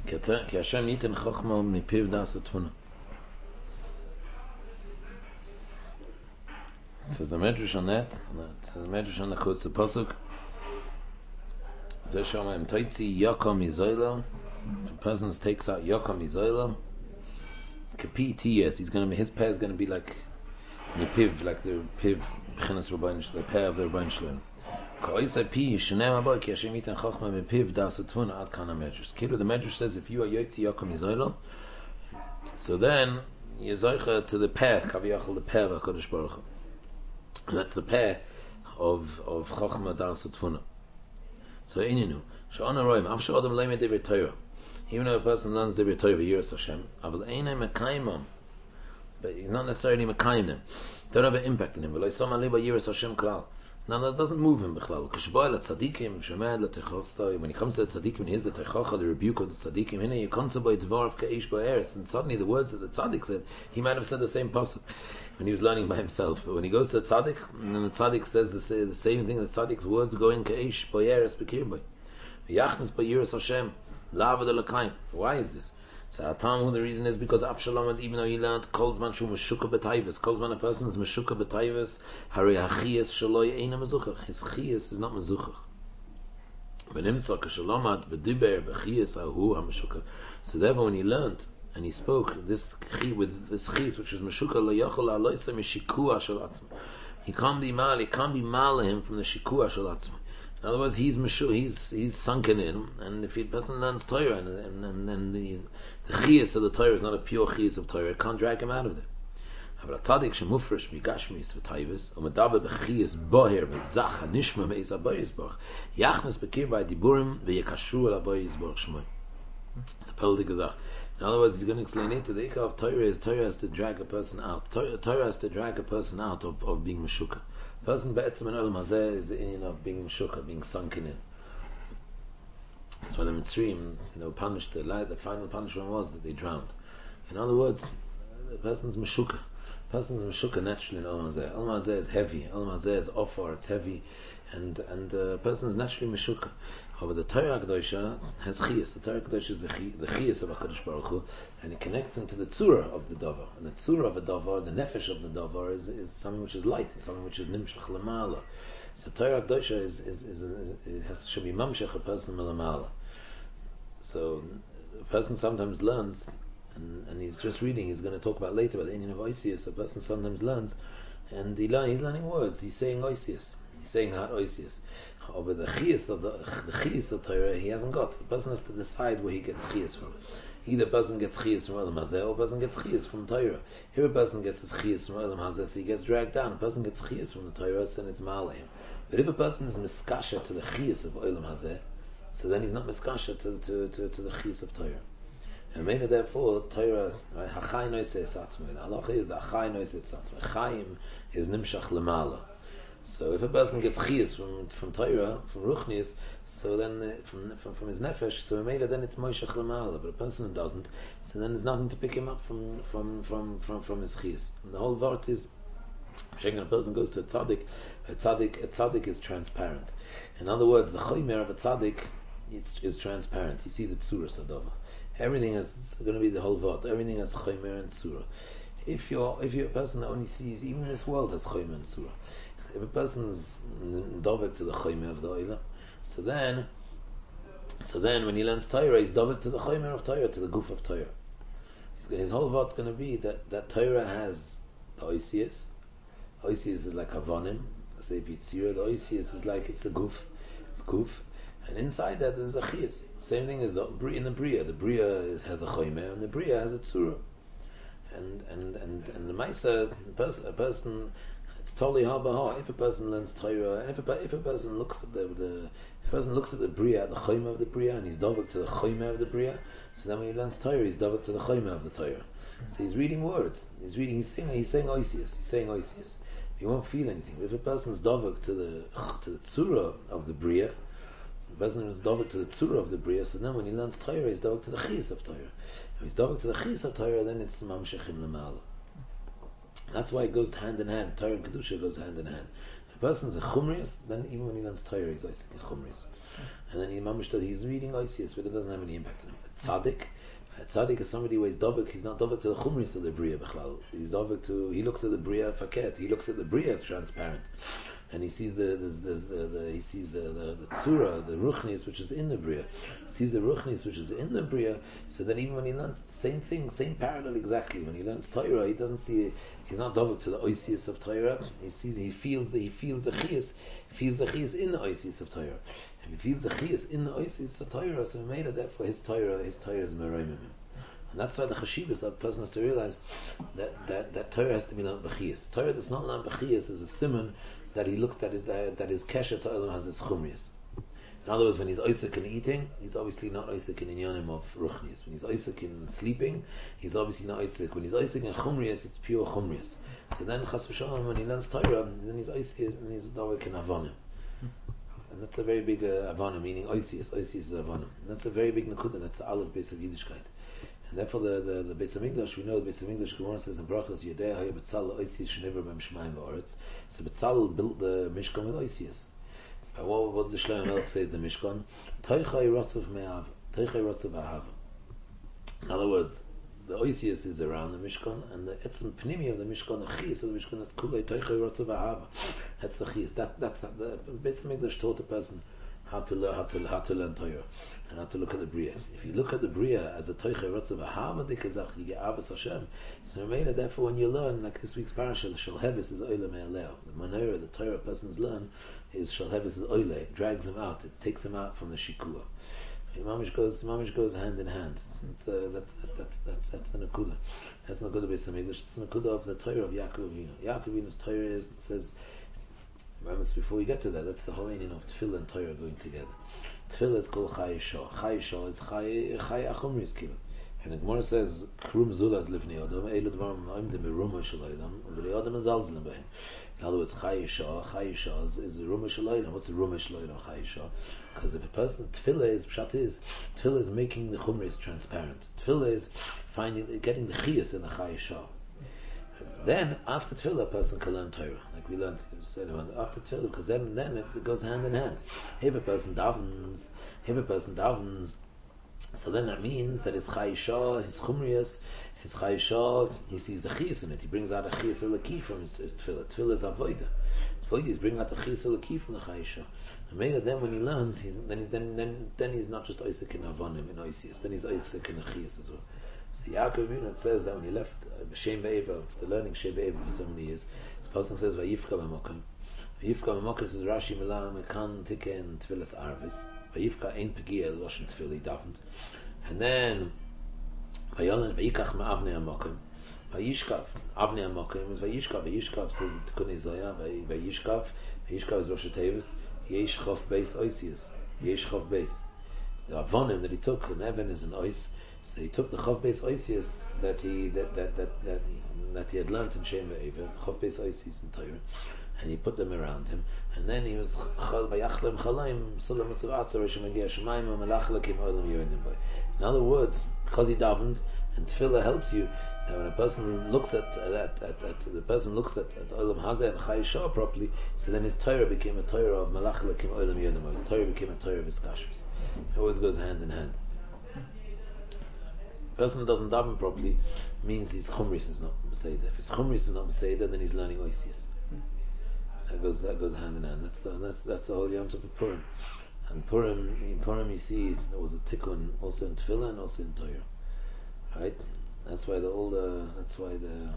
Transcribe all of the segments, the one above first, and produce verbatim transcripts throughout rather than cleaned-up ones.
כי השם ייתן חוכמה מפיו דעת תבונה. So the Medrash on that, so the Medrash on the quotes the pasuk. Zeh shama im taitzi yakom izoilo. If a person takes out yakom izoilo, kapi tiyes, he's going to be, his peh is going to be like the piv, like the piv b'chinas Rabbeinu Shalom, the peh of the Rabbeinu Shalom. Ka'oisai pi shenem aboi ki Hashem yitan chachma mepiv das atvuna ad kana Medrash. Kilu the Medrash says if you are yotzi yakom izoilo, so then you're zoicha to the peh kaviyachal the peh of HaKadosh Baruch Hu. And that's the pair of of Chachma Das Tfuna. So ininu shana roim afshar adam leimed devei Torah. Even though a person learns devei Torah v'yiras Hashem, aval einay mekayimam, but he's not necessarily mekayim them. Don't have an impact on him. V'lo yisam alei b'yiras Hashem klal. Now that doesn't move him b'chlal. K'shboy la tzadikim shemed la techachsta. When he comes to the tzadikim, and hears the techacha, the rebuke of the tzadikim, hine you can't say by dvar of keish ba'eres. And suddenly the words that the tzadik said, he might have said the same pasuk when he was learning by himself. But when he goes to the tzaddik, and then the tzaddik says the, say, the same thing, the tzaddik's words go in keish ba'eres b'kirboy. V'yachnas b'yiras Hashem lavad alakayim. Why is this? So Atamu, the reason is because Avshalom, even though he learned Kolzman Shu Meshuka B'Tayvus, Kolzman a person is Meshuka B'Tayvus, Hari HaChiyas Shaloi Eina Mezuchach. His Chiyas is not Mezuchach. V'nimtza Kashalomad V'diber B'Chiyas Ahu HaMeshuka. So therefore when he learned and he spoke this chi with this Chiyas which is Meshuka Lo Yachol Aloysa Meshikua Shal Atzma. He can't be mal, he can't be mal him from the Shikua Shal Atzma. In other words, he's meshu, he's he's sunken in, and if a person learns Torah and and and, and the the chiyas of the Torah is not a pure chiyas of Torah, it can't drag him out of there. But a tzaddik shemufresh migashmis v'tayvus, u'medaber b'chiyas boher v'zach hanishma meis abayis borch, yachnas bekir by diburim v'yekashu el abayis borch shmoy. It's a peldik azach. In other words, he's going to explain it to the ikar of Torah is Torah has to drag a person out. Torah, Torah has to drag a person out of, of being meshuka. Person be'etzem in olam hazeh is the inyan of being meshuka, being sunken in. That's why the Mitzrayim, they were punished. The, the final punishment was that they drowned. In other words, the person's meshuka. The person's meshuka naturally in olam hazeh. Olam hazeh is heavy. Olam hazeh is offer. It's heavy, and and the uh, person's naturally meshuka. However, the Torah Kedosha has chiyas. The Torah Kedosha is the chiyas of HaKadosh Baruch Hu, and it connects into the tzura of the davar. And the tzura of the davar, the nefesh of the davar, is, is something which is light, it's something which is nimshach lamala. So Torah Kedosha is, is, is, is, it has, should be mamshech a person lamala. So a person sometimes learns, and, and he's just reading, he's going to talk about later about the inyan of Oisius. A person sometimes learns, and he learn, he's learning words, he's saying Oisius. He's saying Har Oisius. Over the chiyas of the, the chiyas of Torah, he hasn't got. The person has to decide where he gets chiyas from. Either a person gets chiyas from Olam Hazeh, or a person gets chiyas from Torah. Here a person gets his chiyas from Olam Hazeh, so he gets dragged down. A person gets chiyas from the Torah, so then it's ma'aleim. But if a person is miskasha to the chiyas of Olam Hazeh, so then he's not miskasha to, to, to, to the chiyas of Torah. And maybe therefore, Torah, hachai noisei satzmai. The halacha is the hachai noisei satzmai. Chaim is nimshach lemala. So if a person gets chiyas from from Torah, from Ruchnis, so then uh, from, from from his nefesh, so maybe then it's moishach lemala. But a person who doesn't, so then there's nothing to pick him up from from from from, from his chiyas. And the whole vart is, when a person goes to a tzaddik, a tzaddik a tzaddik is transparent. In other words, the choymer of a tzaddik it's, is transparent. You see the tzura sadova. Everything is going to be the whole vart. Everything has choymer and tzura. If you're if you're a person that only sees, even this world has choymer and tzura. If a person is dovek to the choymer of the oila, so then, so then when he learns Torah, he's dovek to the choymer of Torah, to the goof of Torah. His, his whole what's going to be that, that Torah has the oisius. Oisius is like havonim. Say Yitzira, the oisius is like it's the goof, it's goof, and inside that there's a chiyas. Same thing as the in the bria. The bria is, has a choymer, and the bria has a tzura. And and and and the ma'isa, a person, a person it's totally hard by heart. If a person learns Torah, and if a, if a person looks at the, the if a person looks at the bria, the choymer of the bria, and he's dovek to the choymer of the bria, so then when he learns Torah, he's dovek to the choymer of the Torah. So he's reading words. He's reading. He's saying. He's saying oisius. He's saying oisius. He won't feel anything. If a person's dovek to the to the tzura of the bria, the person is dovek to the tzura of the bria, so then when he learns Torah, he's dovek to the chiyas of Torah. If he's dovek to the chiyas of Torah, then it's mamshechim lemala. That's why it goes hand in hand. Torah and kedusha goes hand in hand. If a person's a chumrius, then even when he learns Torah, he's like a chumrius. and then he mamish that he's reading Oisius, but it doesn't have any impact on him. A tzaddik, a tzaddik is somebody who is dovek. He's not dovek to the chumris of the bria b'chlal. He's dovek to. He looks at the bria faket. He looks at the bria as transparent, and he sees the, the, the, the, the he sees the the, the tzura, the ruchnis which is in the bria. He sees the ruchnis which is in the bria. So that even when he learns the same thing, same parallel exactly. When he learns Torah, he doesn't see. He's not dovek to the Oisius of Torah. He sees. He feels the. He feels the chiyas. He feels the chiyas in the Oisius of Torah. If he feels the chiyas in the Oisius of Torah, so he made it. Therefore, his Torah, his Torah is meroimim. And that's why the chashivas that person has to realize that, that, that Torah has to be learned b'chiyas. Torah that's not learned b'chiyas is a simon that he looks at his, uh, that his kesher to Olam has his chumrias. In other words, when he's oisik in eating, he's obviously not oisik in inyanim of ruchnias. When he's oisik in sleeping, he's obviously not oisik. When he's oisik in chumrias, it's pure chumrias. So then chas v'shalom, when he learns Torah, then he's oisik and he's dovek in avonim. And that's a very big uh, avonim, meaning oisius. Oisius is avonim. And that's a very big nekuda. That's the aleph base of Yiddishkeit. And therefore, the the, the Beis Hamikdash, we know the Beis Hamikdash Gemara says in Brachos, Yedei Haya Betzalel Oisius Sheniver B'Hem Shemaim V'Oretz. So Betzalel built the Mishkan with Oisius. Uh, what, what does the Shlomo Melech say is the Mishkan? Toichai Rotzav Me'av. Toichai Rotzav Ahava. In other words, the Oisius is around the Mishkan, and the Etzem Pnimi of the Mishkan, the Chiyas of the Mishkan, that's Kulei Toichai Rotzav Ahava. That's the Chiyas. That, that's the Beis Hamikdash taught a person how to learn how to how to learn Torah and how to look at the Bria. If you look at the Bria as a Toichei Rotzav Ahava Dikazach, you get Avos Hashem. So Mela, therefore, when you learn, like this week's parasha, the Shalhevis is Oile Me'aleo. The Manera, the Torah persons learn, is Shalhevis is Oile. It drags him out. It takes him out from the Shikua. Mamish goes, Mamish goes hand in hand. That's uh, that's that's that's that's the Nakuda. That's not Nakuda Beis Hamikdash. It's the Nakuda of the Torah of Yaakov Avinu. Yaakov Avinu's Torah is says. Moments before we get to that, that's the whole meaning of Tefillah and Torah going together. Tefillah is called Chai Shah. Chai Shah is Chai Chai Achomri is Kilo. And the Gemara says, Krum Zulaz Livnei Adam, Eilu Dvarim Oimdim Berumah Shel Olam, V'Lei Adam Azalzlim Behem. In other words, Chai Shah, Chai Shah is, is the Rumah Shel Olam. What's the Rumah Shel Olam, Chai Shah? Because if a person, Tefillah is, Pshat is, Tefillah is making the Chumris transparent. Tefillah is finding, getting the Chiyas in the Chai Shah. Then, after Tefillah, a person can learn Torah, like we learned after Tefillah, because then, then it goes hand in hand. If a person davens, if a person davens, so then that means that his Chai Shah, his Chumrias, his Chai Shah, he sees the Chiyas in it. He brings out a Chiyas Elaki from his Tefillah. Tefillah is Avodah. Avodah is bringing out the Chiyas Elaki from the Chai Shah. And maybe then when he learns, he's, then, then, then, then he's not just Isaac in Avonim, in Oisius, then he's Isaac in the Chiyas as well. Yaakov Avinu says that when he left Shem Ve'eva, after learning Shem Ve'eva for so many years, this person says Vayifka B'Mokim. Vayifka B'Mokim says Rashi Milah Mekan Tiken Tfilas Arvis. Vayifka Ein Pegia Loshen Tfil he davened. And then Vayolan Vayikach Ma'avnei Amokim. Vayishkav Avnei Amokim is Vayishkav. Vayishkav says Tikkun Isaiah. Vayishkav Vayishkav is Rosh Tevis. Yesh Chof Beis Oisius. Yesh Chof Beis. The Avonim that he took, an Evan is an Ois. So he took the Chav Beis Oisius that he that that that that, that he had learnt in Shem Ve'eva, the Chav Beis Oisius in Torah, and he put them around him. And then he was Chal Vayachlem Chalaim Sulam Mitzav Atzar Shemagia Shemaim Malach Lakim Olam Yodim Boy. In other words, because he davened and Tefillah helps you, that when a person looks at at, at, at the person looks at, at Olam Hazeh and Chai Shah properly, so then his Torah became a Torah of Malach Lakim Olam Yodim Boy. His Torah became a Torah of his Kashrus. It always goes hand in hand. A person that doesn't daven properly means his chumris is not Meseda. If his chumris is not Meseda, then he's learning Oisius. That goes that goes hand in hand. That's the that's that's the whole Yom Tov of Purim. And Purim, in Purim you see there was a tikkun also in Tefillah and also in Torah. Right? That's why the all the that's why the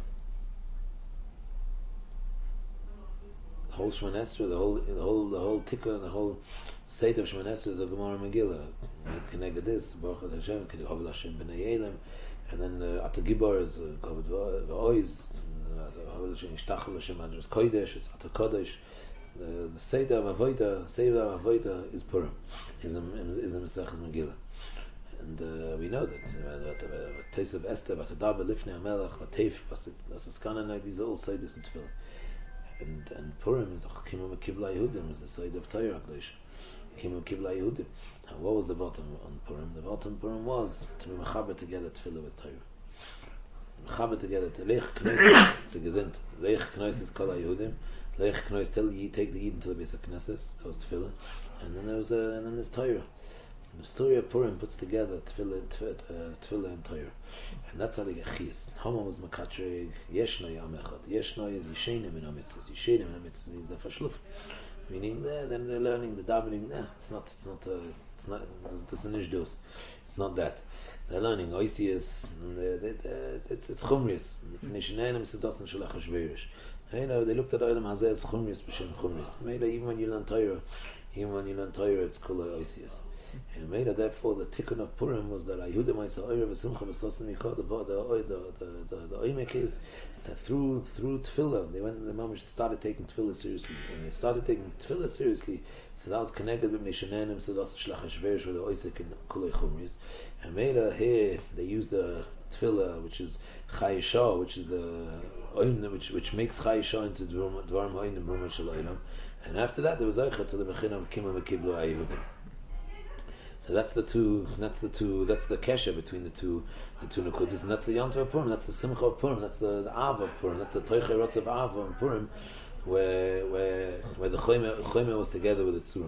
whole Shemon Esrei, the whole the whole the whole tikkun, the whole Seder of Shemon Esrei is a Gemara Megillah. It connected this, Baruch Hashem, Kavod Hashem B'nei Elam, and then the Ata Gibor is Kavod V'Oiz, Kavod Hashem Ishtachel Hashem Adros Kodesh, it's Ata Kodesh. The Seder of Avodah, Seder of Avodah is Purim, is a is a Mesechus Megillah, and uh, we know that Teis of Esther, Vatadaber Lifnei Hamelach, Vateif, Vasiskananai, these are all Seders in Tefillah, and and Purim is Chimum Kibla Yehudim, is the Seder of Torah Kodesh. Came Kibla Yehudim. And what was the bottom on Purim? The bottom Purim was to be mechaber together Tefillah with Torah. Mechaber together to Leich Kneis, it's a Gezind. Leich Kneis is Kol HaYehudim. Leich Knois till you take the Eden to the base of Knesset, that was Tefillah, and then there was a, and then there's Torah. The story of Purim puts together Tefillah, Tefillah and Torah, and that's how they get Chiyas. Haman was Makatrig, Yeshnoi Yam Echad. Yeshnoi is Yishenim in Amitzvahs. Yishenim in Amitzvahs means the Fashluf, meaning there, then they're learning the davening. Nah, it's not, it's not, uh, it's not, it's an ishdus. It's not that. They're learning Oisius, it's it's Chumrius. Nishanenim Sedosan Shalach Hashverish. You know, they looked at Olam Hazeh as Chumrius b'Shem Chumrius. Maybe even when you learn Torah, even when you learn Torah, it's called Oisius. And made therefore the tikkun of Purim was that Ayehudim Ma'isa Oyer v'Simcha v'Sosan Mikol. The the the the the oimek is that through through Tefillah they went. The Mamish started taking Tefillah seriously. When they started taking Tefillah seriously, so that was connected with Mishanenim Sedas Shlach Hashverish with the Oisek and Kulei Chumris. And made here they use the Tefillah, which is Chayisha, which is the oim, which which makes Chayisha into Dvarim Oinim Bruma Shalayim. And after that there was Eicha to the Mechin of Kima Mekiblu Ayehudim. So that's the two. That's the two. That's the kesha between the two, the two nekudas, and that's the Yom Tov Purim. That's the Simcha of Purim. That's the, the Av of Purim. That's the Toichei Rotz of Av of Purim, where where where the Chomer was together with the Tzura.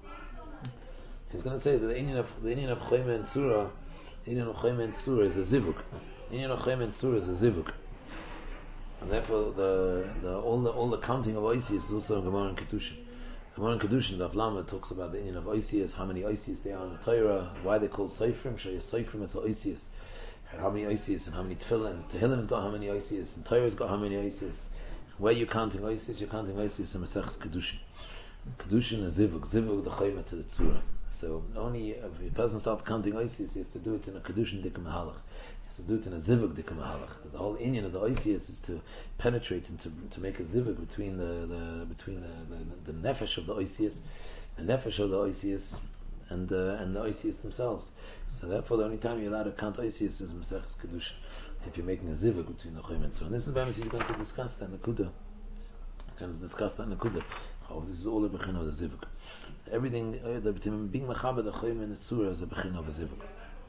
He's going to say that the Indian of the Indian of Chomer and Tzura, the Indian of Chomer and Tzura is a zivuk. The Indian of Chomer and Tzura is a zivuk, and therefore the, the all the all the counting of Oisius is also in Gemara and Kedushin. Gemara and Kedushin, the Avlama talks about the Indian of Oisius, how many Oisius there are in the Torah, why they call Seifrim, Shaya Seifrim is Oisius, and how many Oisius, and how many Tefillah, and Tehillim's got how many Oisius, and Torah's got how many Oisius. Where you're counting Oisius, you're counting Oisius in Masechus Kedushin. Kedushin is Zivuk, Zivuk the Chayma to the Tzura. So only if a person starts counting Oisius, he has to do it in a Kedushin Dikam Mahalach. He has to do it in a Zivuk Dikam Mahalach. The whole Indian of the Oisius is to penetrate and to, to make a Zivuk between the, the between the, the, the Nefesh of the Oisius, the Nefesh of the Oisius, and uh, and the Oisius themselves. So therefore, the only time you're allowed to count Oisius is Masechus Kedushin, if you're making a Zivuk between the Chayim and so on. This is why we're going to discuss that in the Kudah. We're going to discuss that in the Kudah. Oh, this is all the Bechin of the Zivuk. Everything, uh, the being Mechaber, the Chayim and the Tzura is a Bechin of a Zivuk.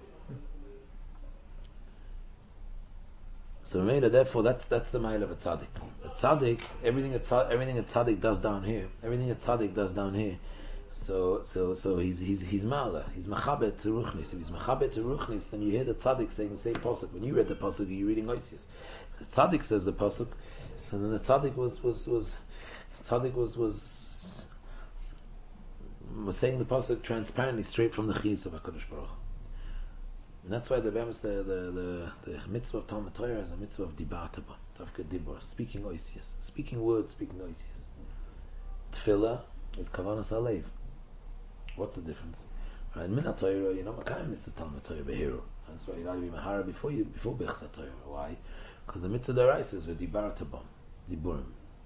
So therefore, that's that's the mile of a tzaddik. A tzaddik, everything a tzaddik, everything a tzaddik does down here, everything a tzaddik does down here. So so so he's he's he's mala, he's machabet to ruchnis. If he's machabet to ruchnis, then you hear the tzaddik saying the same pasuk. When you read the pasuk, you're reading Oisius. The tzaddik says the pasuk, so then the tzaddik was was was tzaddik was was was saying the pasuk transparently, straight from the chiyus of Hakadosh Baruch. And that's why the the the the, the mitzvah of Talmud Torah is a mitzvah of dibataba, tafka dibur, speaking Oisius, speaking words, speaking Oisius. Tefillah is kavanas alev. What's the difference? Right, in Minat Torah, you know, Makayim mitzvah Talmud Torah behiru. That's why you got to be mahara before you before Bechsa Torah. Why? Because the mitzvah deraisa is with dibatabam, diburim,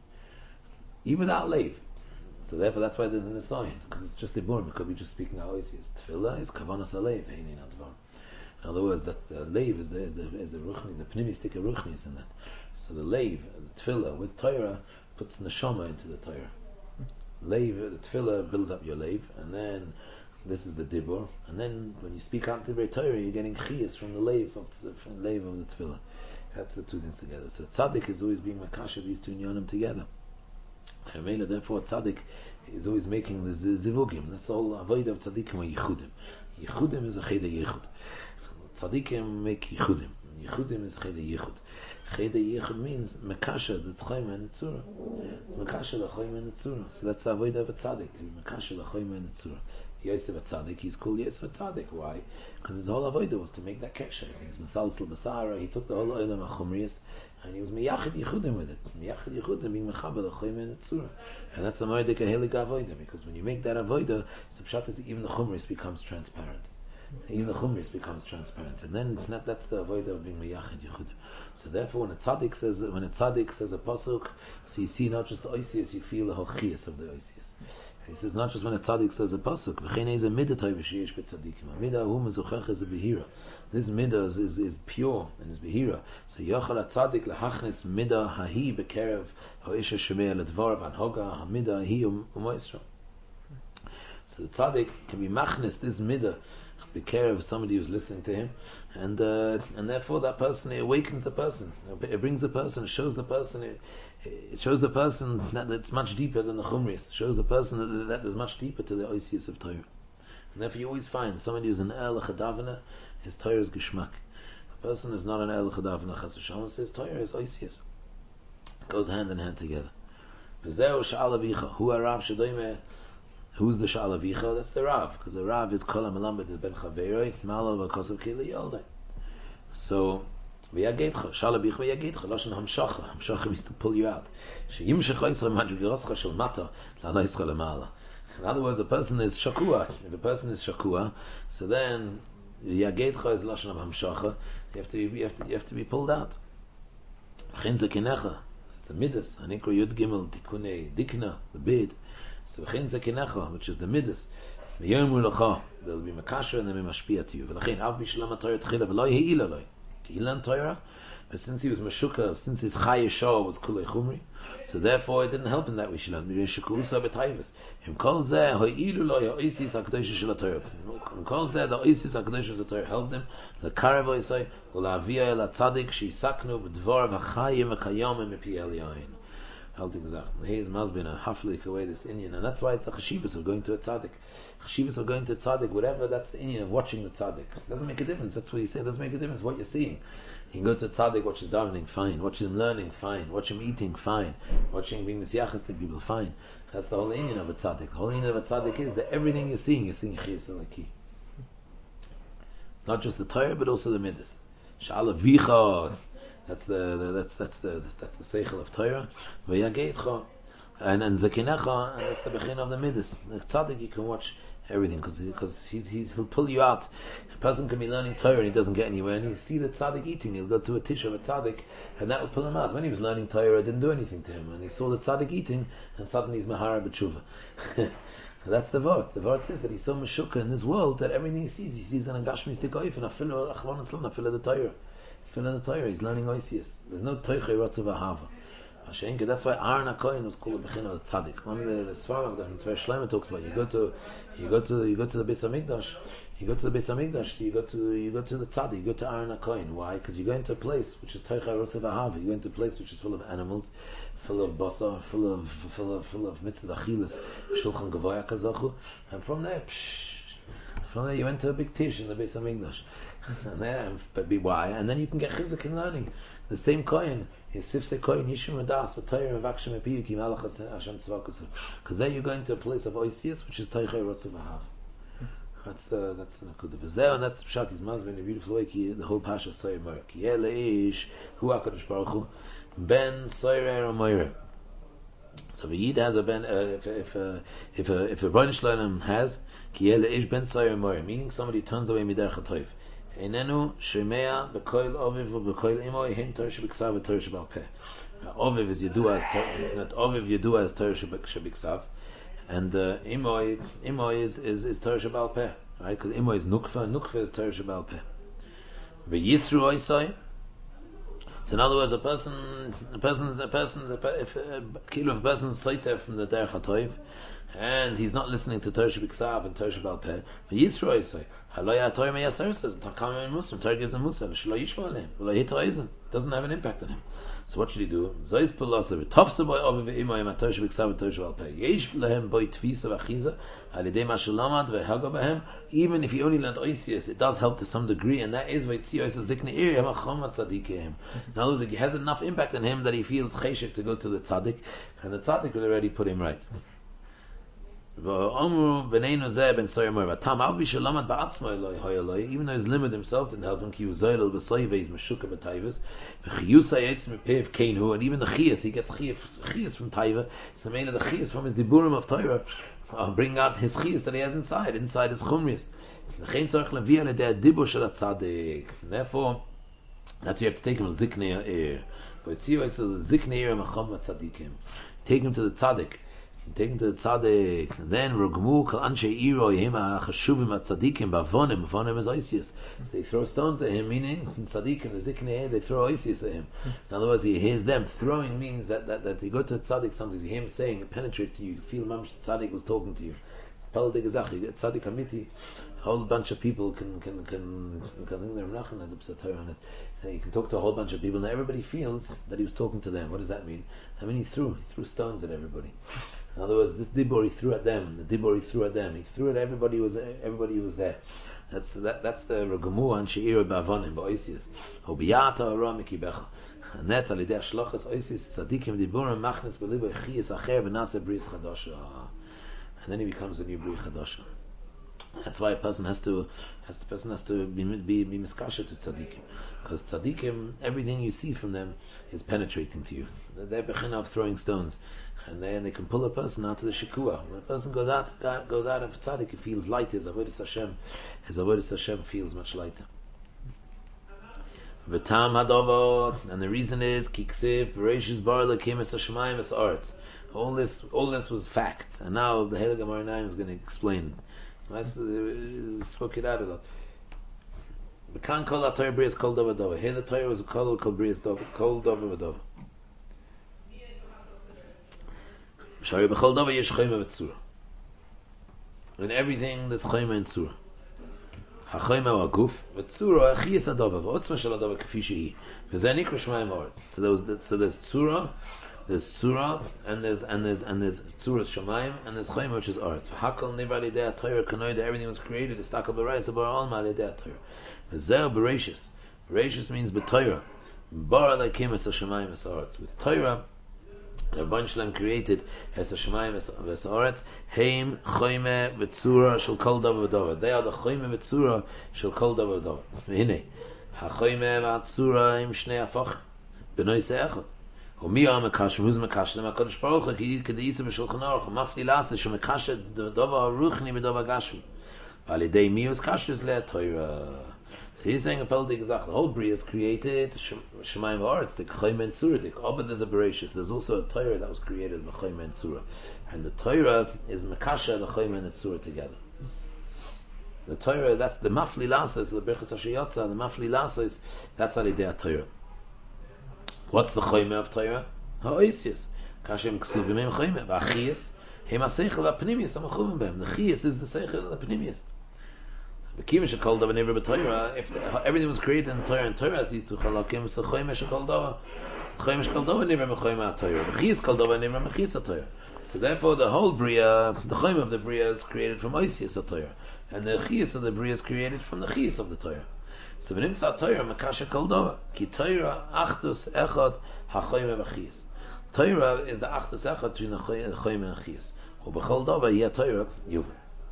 even without lev. So therefore, that's why there's an assignment, because it's just diburim. It could be just speaking Oisius. Tefillah is kavanas alev, heinin advar. In other words, that the leiv is the is the is the ruchni, the pnimistic ruchni is in that. So the leiv, the tefillah with Torah puts neshama into the Torah. Leiv, the tefillah builds up your leiv, and then this is the dibur, and then when you speak out Divrei Torah, you're getting chiyas from the leiv of the from the leiv of the tefillah. That's the two things together. So tzaddik is always being makasha these two inyanim together. And therefore, tzaddik is always making the zivugim. That's all avodah of tzaddikim or yichudim. Yichudim is a cheda yichud. Tzaddikim make yichudim. Yichudim is cheda yichud. Cheda yichud means mekasha the tchayim and the tzura. Mekasha the chayim and the tzura. So that's the avodah of a tzaddik. Mekasha the chayim and the tzura. Yosef a tzaddik, he's called Yosef a tzaddik. Why? Because his whole avodah was to make that kesher. He was mesalsel b'sara. He took the whole olam of chumrius and he was miyachid yichudim with it. Miyachid yichudim being mechaber the chayim and the tzura. And that's a moedik a helig avodah, because when you make that avodah, the pshat is even the chumrius becomes transparent. Even the chumris becomes transparent, and then not, that's the avodah of being meyachid yichud. So therefore, when a tzaddik says when a tzaddik says a pasuk, so you see not just the oisius, you feel the whole chiyus of the oisius. He says not just when a tzaddik says a pasuk. V'chein is a midah toiv sheyesh b'tzaddikim. A midah hu mezuchach is a behira. This midah is, is, is pure and is behira. So yachal a tzaddik lehachnis midah hahi bekerev ha'isha shemei ledvar v'anhoga hamidah hahi u'moisra. So the tzaddik can be machnis this midah. Be care of somebody who's listening to him, and uh, and therefore that person, it awakens the person, it brings the person, it shows the person, it, it shows the person that it's much deeper than the Chumris. It shows the person that, that is much deeper to the Oisius of Torah. And therefore you always find somebody who's an El Chadavana, his Torah is Geschmack. A person who's not an El Chadavana Chas v'Shalom, his Torah is Oisius. It goes hand in hand together. V'zeu Sha'al Avicha, Hu Harav Shedoime. Who's the Sha'al Avicha? That's the Rav, because the Rav is Kol HaMelamed Ben Chaveroi, Malav HaKosav Kili Yoldai. So, V'yagetcha, Sha'al Avicha V'yagetcha, Lashon Hamshacha. Hamshacha means to pull you out. She'yimshech Yisrael Madrigeroscha Shel Mata, La'ala Yisrael Lemala. In other words, a person is Shakua. If a person is Shakua, so then V'yagetcha is Lashon Hamshacha. You have to, you have to, you have to be pulled out. Chin Zekinecha. It's the Midas. Anikro Yud Gimel Tikunei Dikna, the bid. So Chin Zekinecha, which is the Midas. V'yom Ulacha, they'll be Makasher and they'll be Mashpia to you. V'lachin Av B'Shalom HaTorah Tchila V'lo Ye'ila Loi. He learned Torah, but since he was Meshuka, since his Chai Yeshua was Kulei Chumri, so therefore it didn't help him that we should learn. B'Shakusa B'Tayvis. Him Kol Zeh Ho'ilu Loi Ha'oisis HaKadosh Shel HaTorah. Him Kol Zeh the Oisis HaKadosh Shel HaTorah helped him. L'karev Oisai U'la'aviyah El HaTzadik She'isaknu B'dvar V'chayim V'kayomim M'pi El Yain. Held exactly. He is Masbin a haflik away this Indian, and that's why it's the chashivas of going to a tzaddik. Chashivas of going to a tzaddik, whatever. That's the Indian of watching the tzaddik. It doesn't make a difference. That's what he said. It doesn't make a difference what you're seeing. You can go to a tzaddik, watch his davening, fine. Watch him learning, fine. Watch him eating, fine. Watch him being misyachas to people, fine. That's the whole Indian of a tzaddik. The whole Indian of a tzaddik is that everything you're seeing, you're seeing chiyas alaki. Not just the Torah, but also the midas. Sha'ala vicha. That's the, the that's that's the that's the seichel of Torah. V'yagetcha, and and zekinecha, and that's the bechin of the midas. The tzaddik, you can watch everything because because he's, he's he'll pull you out. A person can be learning Torah and he doesn't get anywhere, and you see the tzaddik eating. He'll go to a tish of a tzaddik, and that will pull him out. When he was learning Torah, it didn't do anything to him, and he saw the tzaddik eating, and suddenly he's mahara b'tshuva. That's the vort. The vort is that he's so meshuka in this world that everything he sees, he sees an agashmis tikoif and a filo achvan and a filo the Torah. Filo the Torah. He's learning oisius. There's no toichei rotzav ahava. That's why Aaron HaKohen was called a bechin of tzaddik. One of the, the Svarim that Tzver Shlomo talks about. You go to, you go to, you go to the Beis Hamikdash. You go to the Beis Hamikdash. You go to, you go to the tzaddik. You go to Aaron HaKohen. Why? Because you go into a place which is toichei rotzav ahava. You go into a place which is full of animals, full of basar, full of, full of, full of mitzvahs achilas, shulchan gavoya kazachu, and from there, psh, from there you enter a big tish in the Beis Hamikdash. And then, but be why, and then you can get chizuk in learning. The same kohen is sifsei kohen yishum radas v'toyer v'akshem epiyu ki malach Hashem tzvakusu. Because there you go into a place of oisius, which is toichei rotzav ahav. That's the that's the nakuda. V'zeh, and that's the pshat. He's mazvin in a beautiful way. Ki the whole pasha soyer moyer. Ki yeh leish hu hakadosh baruch hu ben soyer moyer. So the Yid has a ben. Uh, if if uh, if a if a Rebbeinu Shloim has ki yeh leish ben soyer moyer, meaning somebody turns away miderech hatoiv. Einenu shemea bekoil oviv ubekoil imo yehin Torah shebiksav v'Torah shebal peh. Oviv is yedua as not oviv yedua as Torah shebiksav, and uh, imo imo is is is Torah shebal peh, right? Because imo is nukva, nukva is Torah shebal peh. V'yisru oisai. So in other words, a person, a person, a person, if a kilo of a person is soiter from the derech hatoiv, and he's not listening to Torah shebiksav and Torah shebal peh, v'yisru oisai. Haloya Torah meyaser says Takam Muslim. Torah gives him Muslim. Shlo yishma aleim. V'lo yitoizim. Doesn't have an impact on him. So what should he do? Zois pulasav. Tofsa boy ovi ve'imoyim at Torah shebiksav Torah shebal peh. Yesh lehem boy tfisa v'achiza alidei mashalamad ve'helga behem. Even if he only learned oisius, it does help to some degree, and that is v'yitzi oisius zikne iri hamachom tzaddikim. In other words, it has enough impact on him that he feels cheshek to go to the tzaddik, and the tzaddik will already put him right. Even though he's limited himself, didn't help him. He was zoyel b'soyve, he's meshuka b'tayvus. And even the chiyas, he gets chiyas from tayva. So mainly the chiyas from his diburim of Torah uh, bring out his chiyas that he has inside, inside his chumrius. Therefore, that's why you have to take him to ziknei eir. But ziknei eir macham tzadikim. Take him to the tzaddik. Take him to the tzaddik. Then rugmu kal anshe iro yema chashuvim at tzaddikim bavonim. Bavonim is oisius. So they throw stones at him, meaning tzaddikim the ziknei they throw oisius at him. In other words, he hears them throwing means that that, that you go to a tzaddik, sometimes you hear him saying, it penetrates to you. You feel mamish tzaddik was talking to you. Paldig Zach, you get Tzaddik Amiti, a whole bunch of people can can can can think they're Menachem has a psat on it. So you can talk to a whole bunch of people, and everybody feels that he was talking to them. What does that mean? I mean, he threw he threw stones at everybody. In other words, this dibur he threw at them. The dibur he threw at them. He threw at everybody. Was everybody who was there. That's that. That's the regamu and sheir ba'avonim ba'oisius. Hobiyata aramiki becha. And that's alidei shlachas oisius tzadikim diburim machnes belibo chiyas acher v'nase bris chadasha. And then he becomes a new bris chadasha. That's why a person has to, has the person has to be be, be miskasher to tzaddikim, because tzaddikim, everything you see from them is penetrating to you. They're bechina of throwing stones, and then they can pull a person out to the shikua. When a person goes out, goes out of tzaddik, he feels lighter. His avodas Hashem, his avodas Hashem feels much lighter. V'tam hadavot, and the reason is kiksiv v'reishis bar lekim es hashemayim es aretz. All this, all this was facts, and now the Heilig Amarinaim is going to explain. I spoke it out a lot. We can't call that Torah Brias Kol Dova Dova. Here the Torah was a Kol Kol Brias Dova Kol Dova Dova. Shari B'Chol Dova Yesh Chayma V'Tzura. In everything there's Chayma and Tzura. HaChayma V'Aguf V'Tzura Achiyas Adova V'Otzma Shal Adova K'fi Shehi V'Zeh Nikra Shmayim Haaretz. So there was so there's Tzura. There's Tzura, and there's and there's and there's Tzura Shamayim, and there's Chayim, which is Aretz. Hakol Nivra Lidei Torah Kanoida, everything was created. It's Takal Bereis Bar Alma Lidei Torah. V'Zeh Bereishis. Bereishis means B'Torah. Bara Lakim Es Shamayim Es Aretz. With Torah, a bunch of them created Es Shamayim Es Aretz. Heim Chayim V'Tzura Shel Kol Davar V'Davar. They are the Chayim V'Tzura Shel Kol Davar V'Davar. Hine HaChayim V'Tzura Im Shnei Afach B'Noi Se'echot. ומי המקשר, who's מקשר? למה הקדוש ברוך הוא, כי כדאיסה בשולחן אורך, מפלי לעשה, שמקשר דובר הרוחני ודובר גשמי. ועל ידי מי הוא קשר זה לתורה. So he's saying a feldig gesagt, the whole Bria is created, Shemayim Haaretz, the Chayim and Tzura, the Obed is a Bereshis. There's also a Torah that was created, the Chayim and Tzura. And the Torah is Mekasha, the Chayim and the Tzura together. The Torah, that's the Mafli Lasa, the Berchas Hashiyotza, the Mafli Lasa, that's al yedei Torah. What's the Chayim of Torah? Ha'oisius. Kashem ksuvim em Chayim. V'achiyas. Hem ha-seichel ha-pnimius ha-mechuvim behem. The chiyas is the seichel ha-pnimius. V'kim shekol dava nevra b'Torah. If everything was created in the Torah, and Torah has these two chalakim, so Chayim shekol dava. Chayim shekol dava nevra m'Chayim ha-Torah. V'chiyas kol dava nevra m'chiyas ha-Torah. So therefore the whole Bria, the Chayim of the Bria is created from Oisius ha-Torah. And the chiyas of the Bria is created from the chiyas of the Torah. So when it's a Torah, Makasha Kol Dova. Ki Torah, Achdus, Echad, HaChayim v'Chiyas. Torah is the Achdus Echad between the Chayim and Chiyas. U'B'chol Dova, Yeh Torah, Yuv.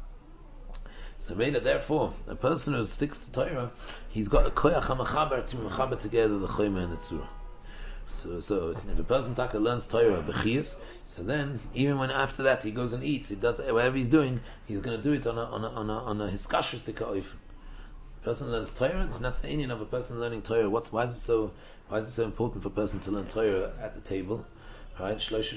So Mela, therefore, a person who sticks to Torah, he's got a Koyach HaMachaber to Machaber together the Chayim and the Tzura. So, so if a person taka learns Torah b'chiyas, so then even when after that he goes and eats, he does whatever he's doing, he's going to do it on a on a on a on a hiskashus tika person learns Torah, and that's the Indian of a person learning Torah. What's why is it so why is it so important for a person to learn Torah at the table? Right? What's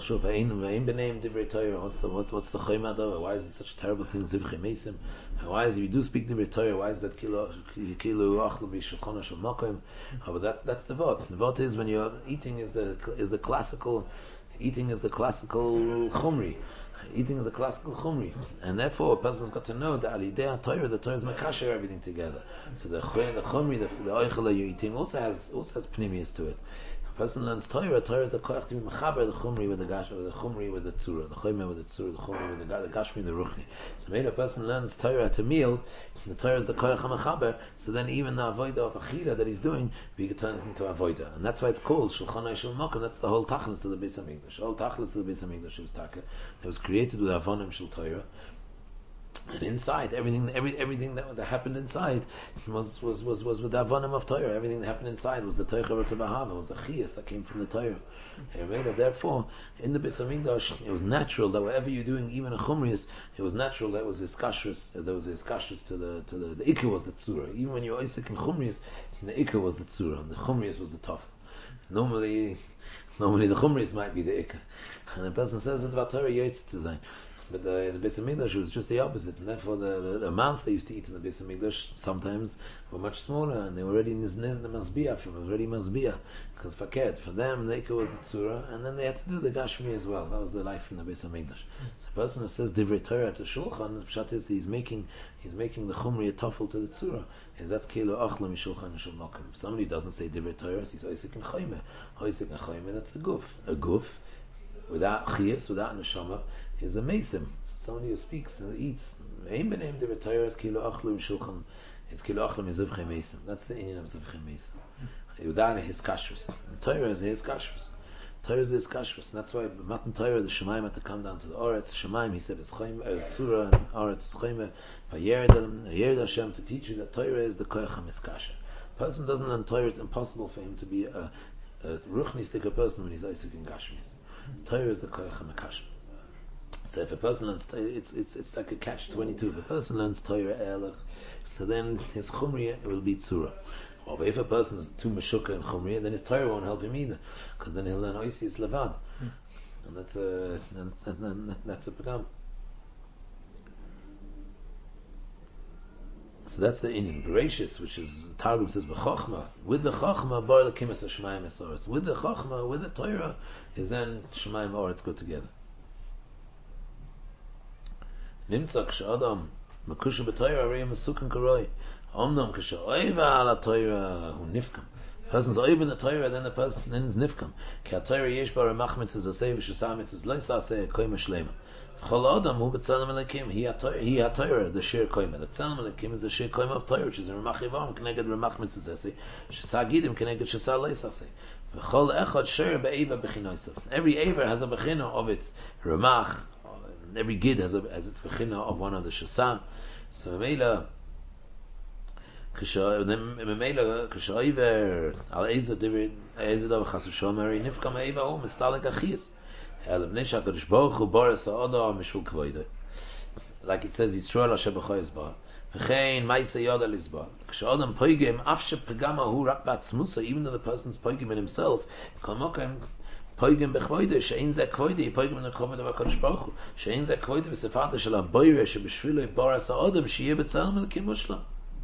the what's what's the chayma? Why is it such terrible things? Why is it you do speak divrei Torah? Why is that kilo kilo achlu b'shulchan shel makom? But that's that's the vot. The vot is when you're eating is the is the classical eating is the classical chumri. Eating is a classical chumri, and therefore a person's got to know that alidei Torah, the Torah is makasher everything together. So the the chumri, the, the oichel you're eating also has also has pnimius to it. A person learns Torah, Torah is the koach to be mechaber the chumri with the gash, with the chumri with the tzura, the chayma with the tzura, the chumri with the, the gashmi, the ruchni. So when a person learns Torah at a meal, the Torah is the koach mechaber. So then even the avodah of achila that he's doing, we can turn it into avodah, and that's why it's called shulchan shel makom. That's the whole tachlis of the Beis Hamikdash. The whole tachlis of the Beis Hamikdash was taka. It was created with avonim shel Torah. And inside, everything, every, everything that, that happened inside was was was, was with the avonim of Torah. Everything that happened inside was the Torah Tzavahava, was the chiyas that came from the Torah. And therefore, in the Beis Hamikdash, it was natural that whatever you're doing, even a chumrius, it was natural that it was his kashrus. There was his kashrus to the to the the ikka was the tzura. Even when you're Isaac in chumrius, the ikka was the tzura, and the chumrius was the tough. Normally, normally the chumrius might be the ikka. And the person says it's about Torah yaitz to sein. But the, in the Beis Hamikdash it was just the opposite, and therefore the, the, the amounts they used to eat in the Beis Hamikdash sometimes were much smaller, and they were already niznez the masbia, from it was already masbia, because faked for them the Eker was the tzura, and then they had to do the gashmi as well. That was the life in the Beis Hamikdash. So the person who says divrei Torah at the shulchan, the pshat is that he's making he's making the chumri a tafel to the tzura. Is that's kilo achla mishulchan shel mokim. If somebody doesn't say divrei Torah, he's oisik and chayme, oisik and chayme. That's a guf, a guf without chiyus, without neshama, is a mesim. So somebody who speaks and eats, aim b'neim divrei Torah is kilo achla mishulchan. It's kilo achla mizivchei mesim. That's the inyan of zivchei mesim. Without his kashrus, Torah is his kashrus. Torah is his kashrus, and that's why Matan Torah the Shemaim had to come down to the Oretz. Shemaim, he said, it's chayme, uh, tzura, and Oretz chayme. Vayered Hashem to teach you that Torah is the koyach hamiskasher. A person doesn't learn Torah; it's impossible for him to be a, a ruchnistic person when he's Isaac in Gashmis. Torah is the koyach hamikasher. So if a person learns Torah, it's it's it's like a catch twenty-two. If a person learns Torah Elach, so then his chumriya will be tzura. Or if a person is too meshukah and chumriya, then his Torah won't help him either, because then he'll learn oisius levad, mm. and that's a and, and, and that's a pagam. So that's the inyan Bereshis, which is Targum says b'chochma. With the chochma, bar lekimas shemaim esoretz. With the chochma, with the Torah, is then shemaim oretz go together. Nimtzak she'adam makusha b'Torah arei mesukan karoi. Omnam kasha oiva ala Torah hu nifkam. Person's oiva the Torah, then the person then is nifkam. Ki ha-Torah yesh bar machmitz is a seiv v'shasamitz is loisa se koima shlema. Chol adam hu b'tzelem elikim. He ha-Torah, the shir koima. The tzelem elikim is the shir koima of Torah, which is a remach yivam keneged remach mitzvah se. Shasa gidim keneged shasa loisa se. V'chol echad shir be'eva b'chinoisav. Every ever has a b'china of its remach. Every gid has, a, has its b'china of one of the shasa. So Meila Memela Kashaiver Al Eza David Eza Dav Chasashomeri Nifkam Eva O Mistalek Achis El Nesha Kadosh Baruch Hu Boris Ha'Adam Mishul Kvoide, like it says Yisrael Asher B'Choyes Ba V'chein Ma'isa Yada Lizba Kashadam Poigim Afshe Pegama Hu Rak Batzmusa, even though the person's Poigim in himself Kamokim Poigim B'Chvoide Shein Zeh Kvoide Poigim in the Kovod of HaKadosh Baruch Hu Shein Zeh Kvoide V'Sefata Shel HaBoire Sheb'Shviloi Boris Ha'Adam Sheyeh B'Tzelem Elikim Mushlam.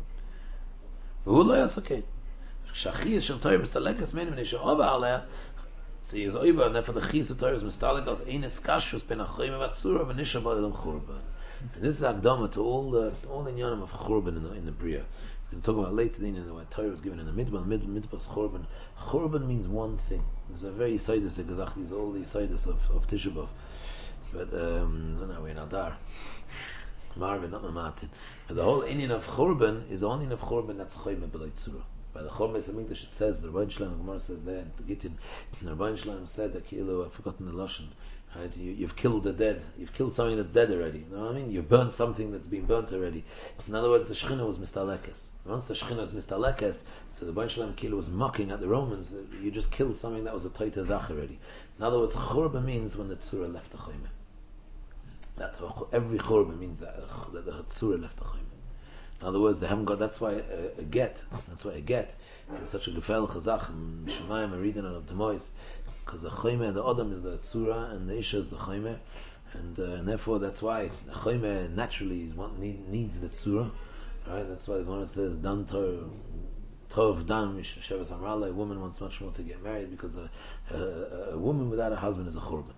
והוא לא יעשה כן. כשהחייס של תורה מסתלקת ממנו ונשאובה עליה, so he is over, and therefore the chiyus of Torah is מסתלק as eines kashus ben achayim vatzura v'nisha ba'elam churban. And this is Akdama to all the all the inyanim of churban in the, in the Bria. He's going to talk about later the inyan what Torah was given in the midbar. Mid, midbar's churban. Churban means one thing. There's a very sidus that goes these all these sidus of of Tisha B'av. But um, I don't know, we're in Adar. Marvin, not Mamatin. But the whole inyan of Churban is the only inyan of Churban that's Chayme B'lai Tzura. By the Churban Beis Hamikdash it says, the Rabban Shalom, the Gemara says there, in Gittin, the Rabban Shalom said that Kilu, I've forgotten the Lashon, right? You, you've killed the dead, you've killed something that's dead already. You know what I mean? You've burnt something that's been burnt already. In other words, the Shechina was Mistalekes. Once the Shechina was Mistalekes, so the Rabban Shalom Kilu was mocking at the Romans, you just killed something that was a Toita Zach already. In other words, Churban means when the Tzura left the Chayme. That's what every churban means, that, that the tzura left the chayim. In other words, they haven't got. That's why a, a get. That's why a get is such a gefel chazach. Shemayim are reading of the mois, because the chayim, the adam is the tzura, and the isha is the chayim, and, uh, and therefore that's why the chayim naturally is one need, needs the tzura, right? That's why the Gemara says dan tov tov dan mish shevas amrala. A woman wants much more to get married because the, uh, a woman without a husband is a churban.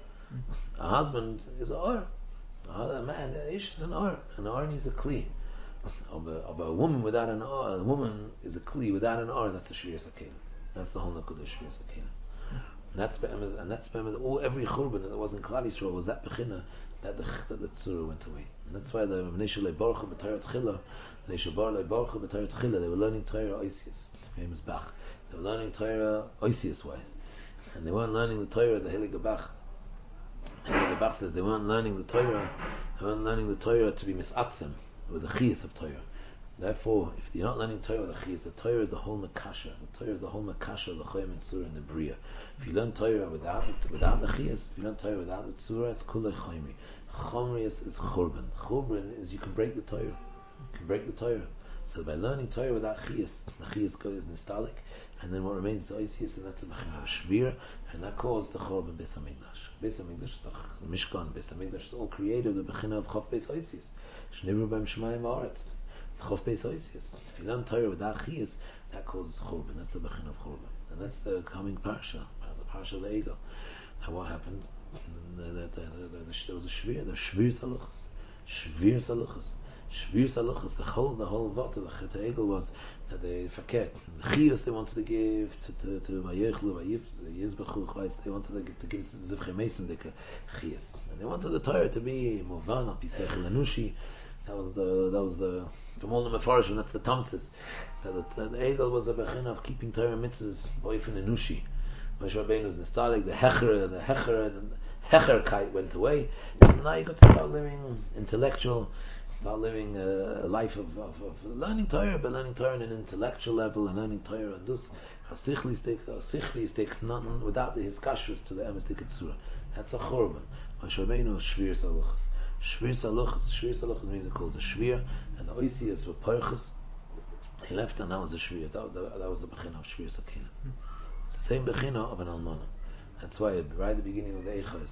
A husband is an or. A man, an ish is an or. An or needs a kli. Of a, of a woman without an or, a woman is a kli without an or. That's a shvir sakina. That's the whole nakudah shvir sakina. And that's and that's all every churban that was in Klal Yisrael was that bechina that the that the tzura went away. And that's why the Mnei Shalei Baruch B'Torah Tchila, Mnei Shalei Baruch B'Torah Tchila, they were learning Torah oisius, famous Bach. They were learning Torah oisius wise, and they weren't learning the Torah the Heilige Bach. And the Bach says they weren't learning the Torah, they weren't learning the Torah to be misatzim with the chiyus of Torah. Therefore, if you're not learning Torah with the chiyus, the Torah is the whole makasha. The Torah is the whole makasha of the chayim and tzura and the bria. If you learn Torah without it, without the chiyus, if you learn Torah without the tzura, it's kulei chaymi. Chomri is, is churban. Churban is you can break the Torah. You can break the Torah. So by learning Torah without chiyas, the chiyas go is nostalgic, and then what remains is oisius, and that's a bechina of shvir, and that caused the chorban Beis Hamikdash. Beis Hamikdash is the Mishkan. Beis Hamikdash is all created the bechina of chav Beis oisius. Shnivru b'em shemayim v'aretz. Chav Beis oisius. If you learn Torah without chiyas, that causes chorban. That's the bechina of chorban, and that's the coming parsha, the parsha of the Egel. And what happened? The, the, the, the, the, there was a shvir, the shvir saluchas, shvir saluchas. Shvir saluchas, the whole, the whole vata, the Chet Egel was that they forget the chiyus they wanted to give to to to Vayechlu, Vayizbechu, Chayis. They wanted to give, to give Zivchei Mason the chiyus, and they wanted the Torah to be movan al pisechel anushi. That was the that was the the Molna Mefarshim. That's the Tamtzis. That the, the Egel was a bechin of keeping Torah mitzvahs boyfin anushi. Moshe Rabbeinu was nostalgic. The hecher, the hecher, the hecherkeit went away, and now you got to start living intellectual. Start living a, a life of, of, of learning Torah, but learning Torah on an intellectual level, and learning Torah and dus hasichlistik, hasichlistik, not without the hiskashrus to the emistik tzura. That's a chorban. Moshe Rabbeinu shvir saluchas, shvir saluchas, shvir saluchas means it calls a shvir, and the oisias were parchas. He left, and that was a shvir. That, that, that was the bechina of shvir sakina. It's the same bechina of an almana. That's why right at the beginning of the eichas.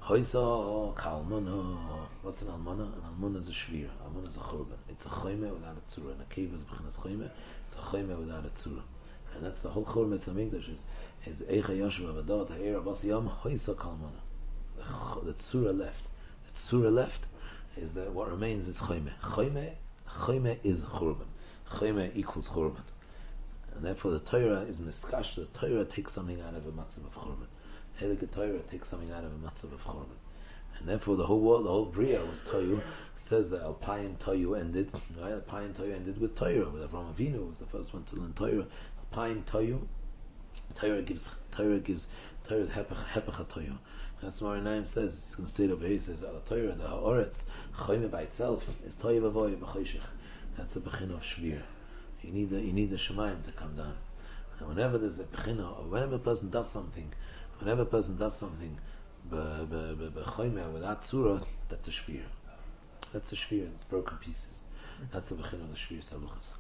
Hoisa kalmana. What's an almana? An almana is a shvir. Almana is a churban. It's a chayme without a tzura. And a cave is bechinas chayme. It's a chayme without a tzura. And that's the whole churban Beis Hamikdash is is eicha yashuv avadot ha'er abas yam hoisa kalmana. The tzura left. The tzura left is that what remains is chayme. Chayme, chayme is churban. Chayme equals churban. And therefore the Torah is miskash. The Torah takes something out of a matzav of churban. Helik Torah takes something out of a matzav of chorban, and therefore the whole world, the whole bria was Toyu. It says that Alpayim Toyu ended. Right? Alpayim Toyu ended with Torah. With Avraham Avinu was the first one to learn Torah. Alpayim Toyu. Torah gives. Torah gives. Torah is hepech hepech Toyu. That's what Rinaim says. He's going to say it over here. He says that the Torah, the Haaretz, Chayme by itself is Toyu v'voy b'choshech. That's the bechina of shvir. You need the you need the Shemayim to come down. And whenever there's a bechina, or whenever a person does something. Whenever a person does something without surah, that's a shvir. That's a shvir. It's broken pieces. That's the bechin of the shvir saluchas.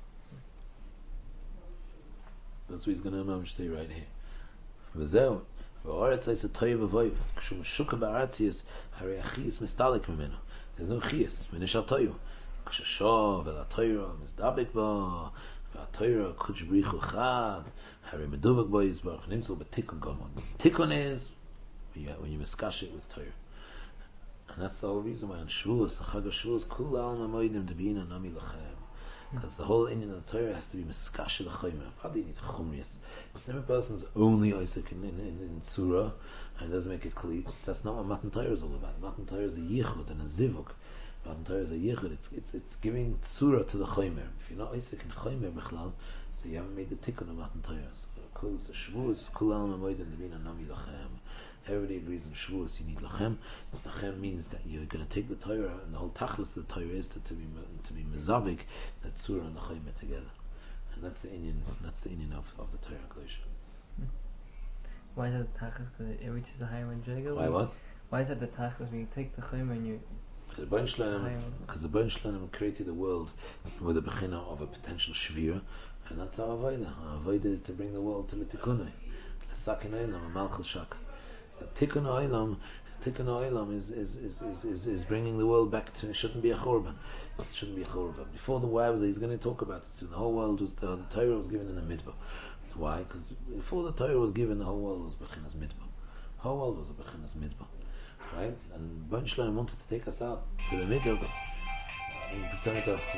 That's what he's going to say right here. V'zeu v'oretz is a toyev avoy. K'shum shuka ba'aratzias harei achiyas mistalik mimeno. There's no chiyas. V'nishal toyu. K'shashov v'la misdabik ba. V'atoyra kuch brichu chad harei meduvak bo yizbarach nimtzol b'tikun gomon. Tikun is when you miskash it with Torah, and that's the whole reason why on Shavuos, the Chag of Shavuos, kul alma moedim debina nami lachem, because the whole Indian of the Torah has to be miskash l'chayim. How do you need chumrius? If a person's only Isaac in, in, in, in Surah and doesn't make it clear, that's not what Matan Torah is all about. Matan Torah is a yichud and a zivuk. Matan Torah is a yichud. It's it's it's giving Surah to the chaymer. If you're not Isaac in chaymer bichlal, so you haven't made the tikkun of Matan Torah. So kul Shavuos, kul alma moedim debina nami lachem. Everybody agrees in Shavuos you need lachem. Lachem means that you're going to take the Torah, and the whole tachlis of the Torah is to, to be to be mezavik that surah and the chayim together, and that's the Indian that's the Indian of, of the Torah Kedusha. Why is that the tachlis? Because it reaches the higher madrigal. Why what? Why is that the tachlis? When you take the chayim and you because the Baruch Shalom created the world with a bechina of a potential shvira, and that's our avodah. Our avodah is to bring the world to the tikkunai, the sakin olam, a malchus shak. So tikkun olam, tikkun olam is is, is is is is bringing the world back to. It shouldn't be a chorban. It shouldn't be a chorban. Before the wives, he's going to talk about it soon. The whole world was the, the Torah was given in the midbar. Why? Because before the Torah was given, the whole world was bechinas midbar. The whole world was a bechinas midbar. Right? And Baruch Shalom wanted to take us out to the middle. Turn it off.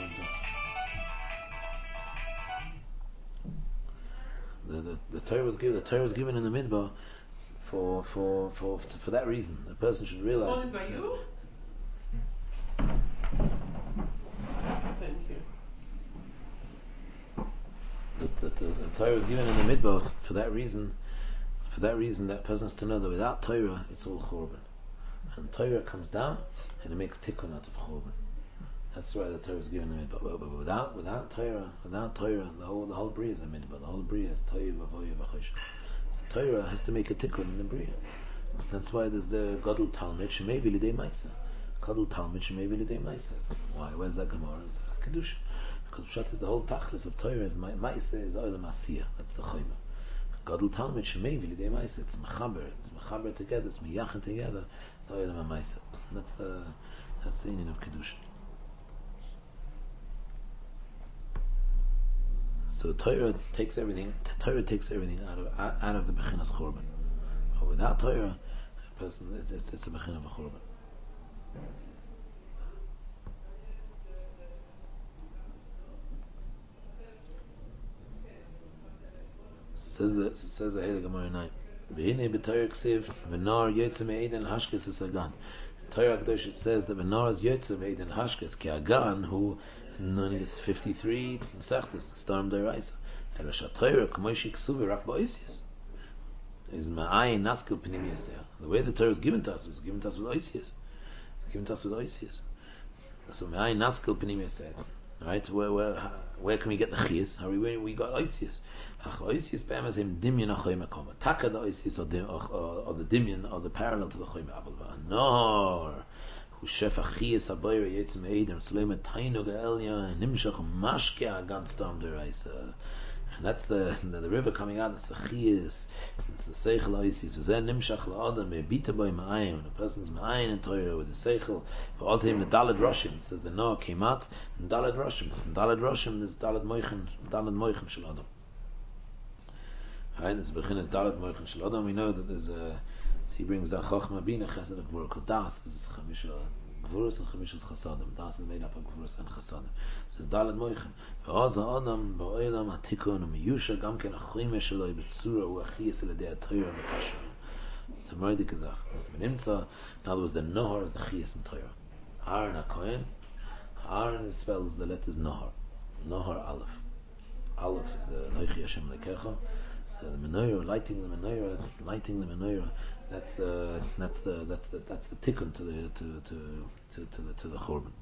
The, the, the Torah was given. The Torah was given in the midbar for for for for that reason. The person should realize. Owned by you? Thank you. The, the, the, the Torah was given in the midbar for that reason. For that reason, that person has to know that without Torah, it's all chorban. And Torah comes down and it makes tikkun out of chorban. That's why the Torah is given in the midbar. But without without Torah, without Torah, the whole the whole bria is a midbar. The whole bria is Torah v'avoy v'chosh. So Torah has to make a tikkun in the bria. That's why there's the Gadol Talmud Shemevi L'dei Maisa. Gadol Talmud Shemevi L'dei Maisa. Why? Where's that Gemara? It's Kedusha. Because Pshat is the whole tachlis of Torah is Ma'aseh is Olam Asiyah. That's the Chayma. Gadol Talmud Shemei V'Lidei Ma'aseh. It's Mechaber. It's Mechaber together. It's Miyachin together. The Olam Ma'aseh. That's the that's the meaning of Kedusha. So Torah takes everything. Torah takes everything out of out of the Bechinas Churban. But without Torah, a person it's it's, it's a Bechin of a Churban. Says the says the Heilige Gemara nine. V'hinei b'Torah ksiv v'nar yotze me'eden hashkes es agan. Torah Kadosh it says that v'nar is yotze me'eden hashkes ki agan who nun fifty-three sechtes storm deraisa. Ela shatayra k'moish iksuvi rak ba'oisius. Is ma'ayin naskil p'nim yaseh. The way the Torah is given to us is given to us with oisius. It's given to us with oisius. So ma'ayin naskil p'nim yaseh. Right? Where where where can we get the chiyas? How we where we got oisius? Ach oisius be'emes him dimyan achoy makoma. Taka the oisius of the of the dimyan of the parallel to the choy ma'abel va'anor. Who shef achiyas habayra yetz me'edem tzleim etaynu ge'elya nimshach mashke agan stam deraisa. And that's the, the the river coming out. That's the chiyas. It's the seichel oisius. V'zen nimshach la'adam me'bita boy ma'ayim. When a person's ma'ayim in Torah with the seichel, v'ozim the dalad roshim. It says the Noah came out and dalad roshim. Dalad roshim is dalad moichem, dalad moichem shel adam. Right, this begin is dalad moichem shel adam. We know that there's a. He brings the chochma bina chesed and gvura. Because das is chamisha gvurus and chamisha is chasadim. Das is made up of gvurus and chasadim. It says dalad moichem. V'oz ha'adam ba'olam ha'tikun u'miyusha gam ken achime shaloi b'tzura u'achiyas eladei ha'toyra mekashim. It's a moedik kazach. V'nimtza, in other words, the nohar is the chiyas in Torah. Aaron HaKohen. Aaron spells the letters nohar. Nohar aleph. Aleph is the noichi Hashem lekecha. So the menorah, lighting the menorah, lighting the menorah. That's the that's the that's the that's the tikkun to the to to to to the to the churban.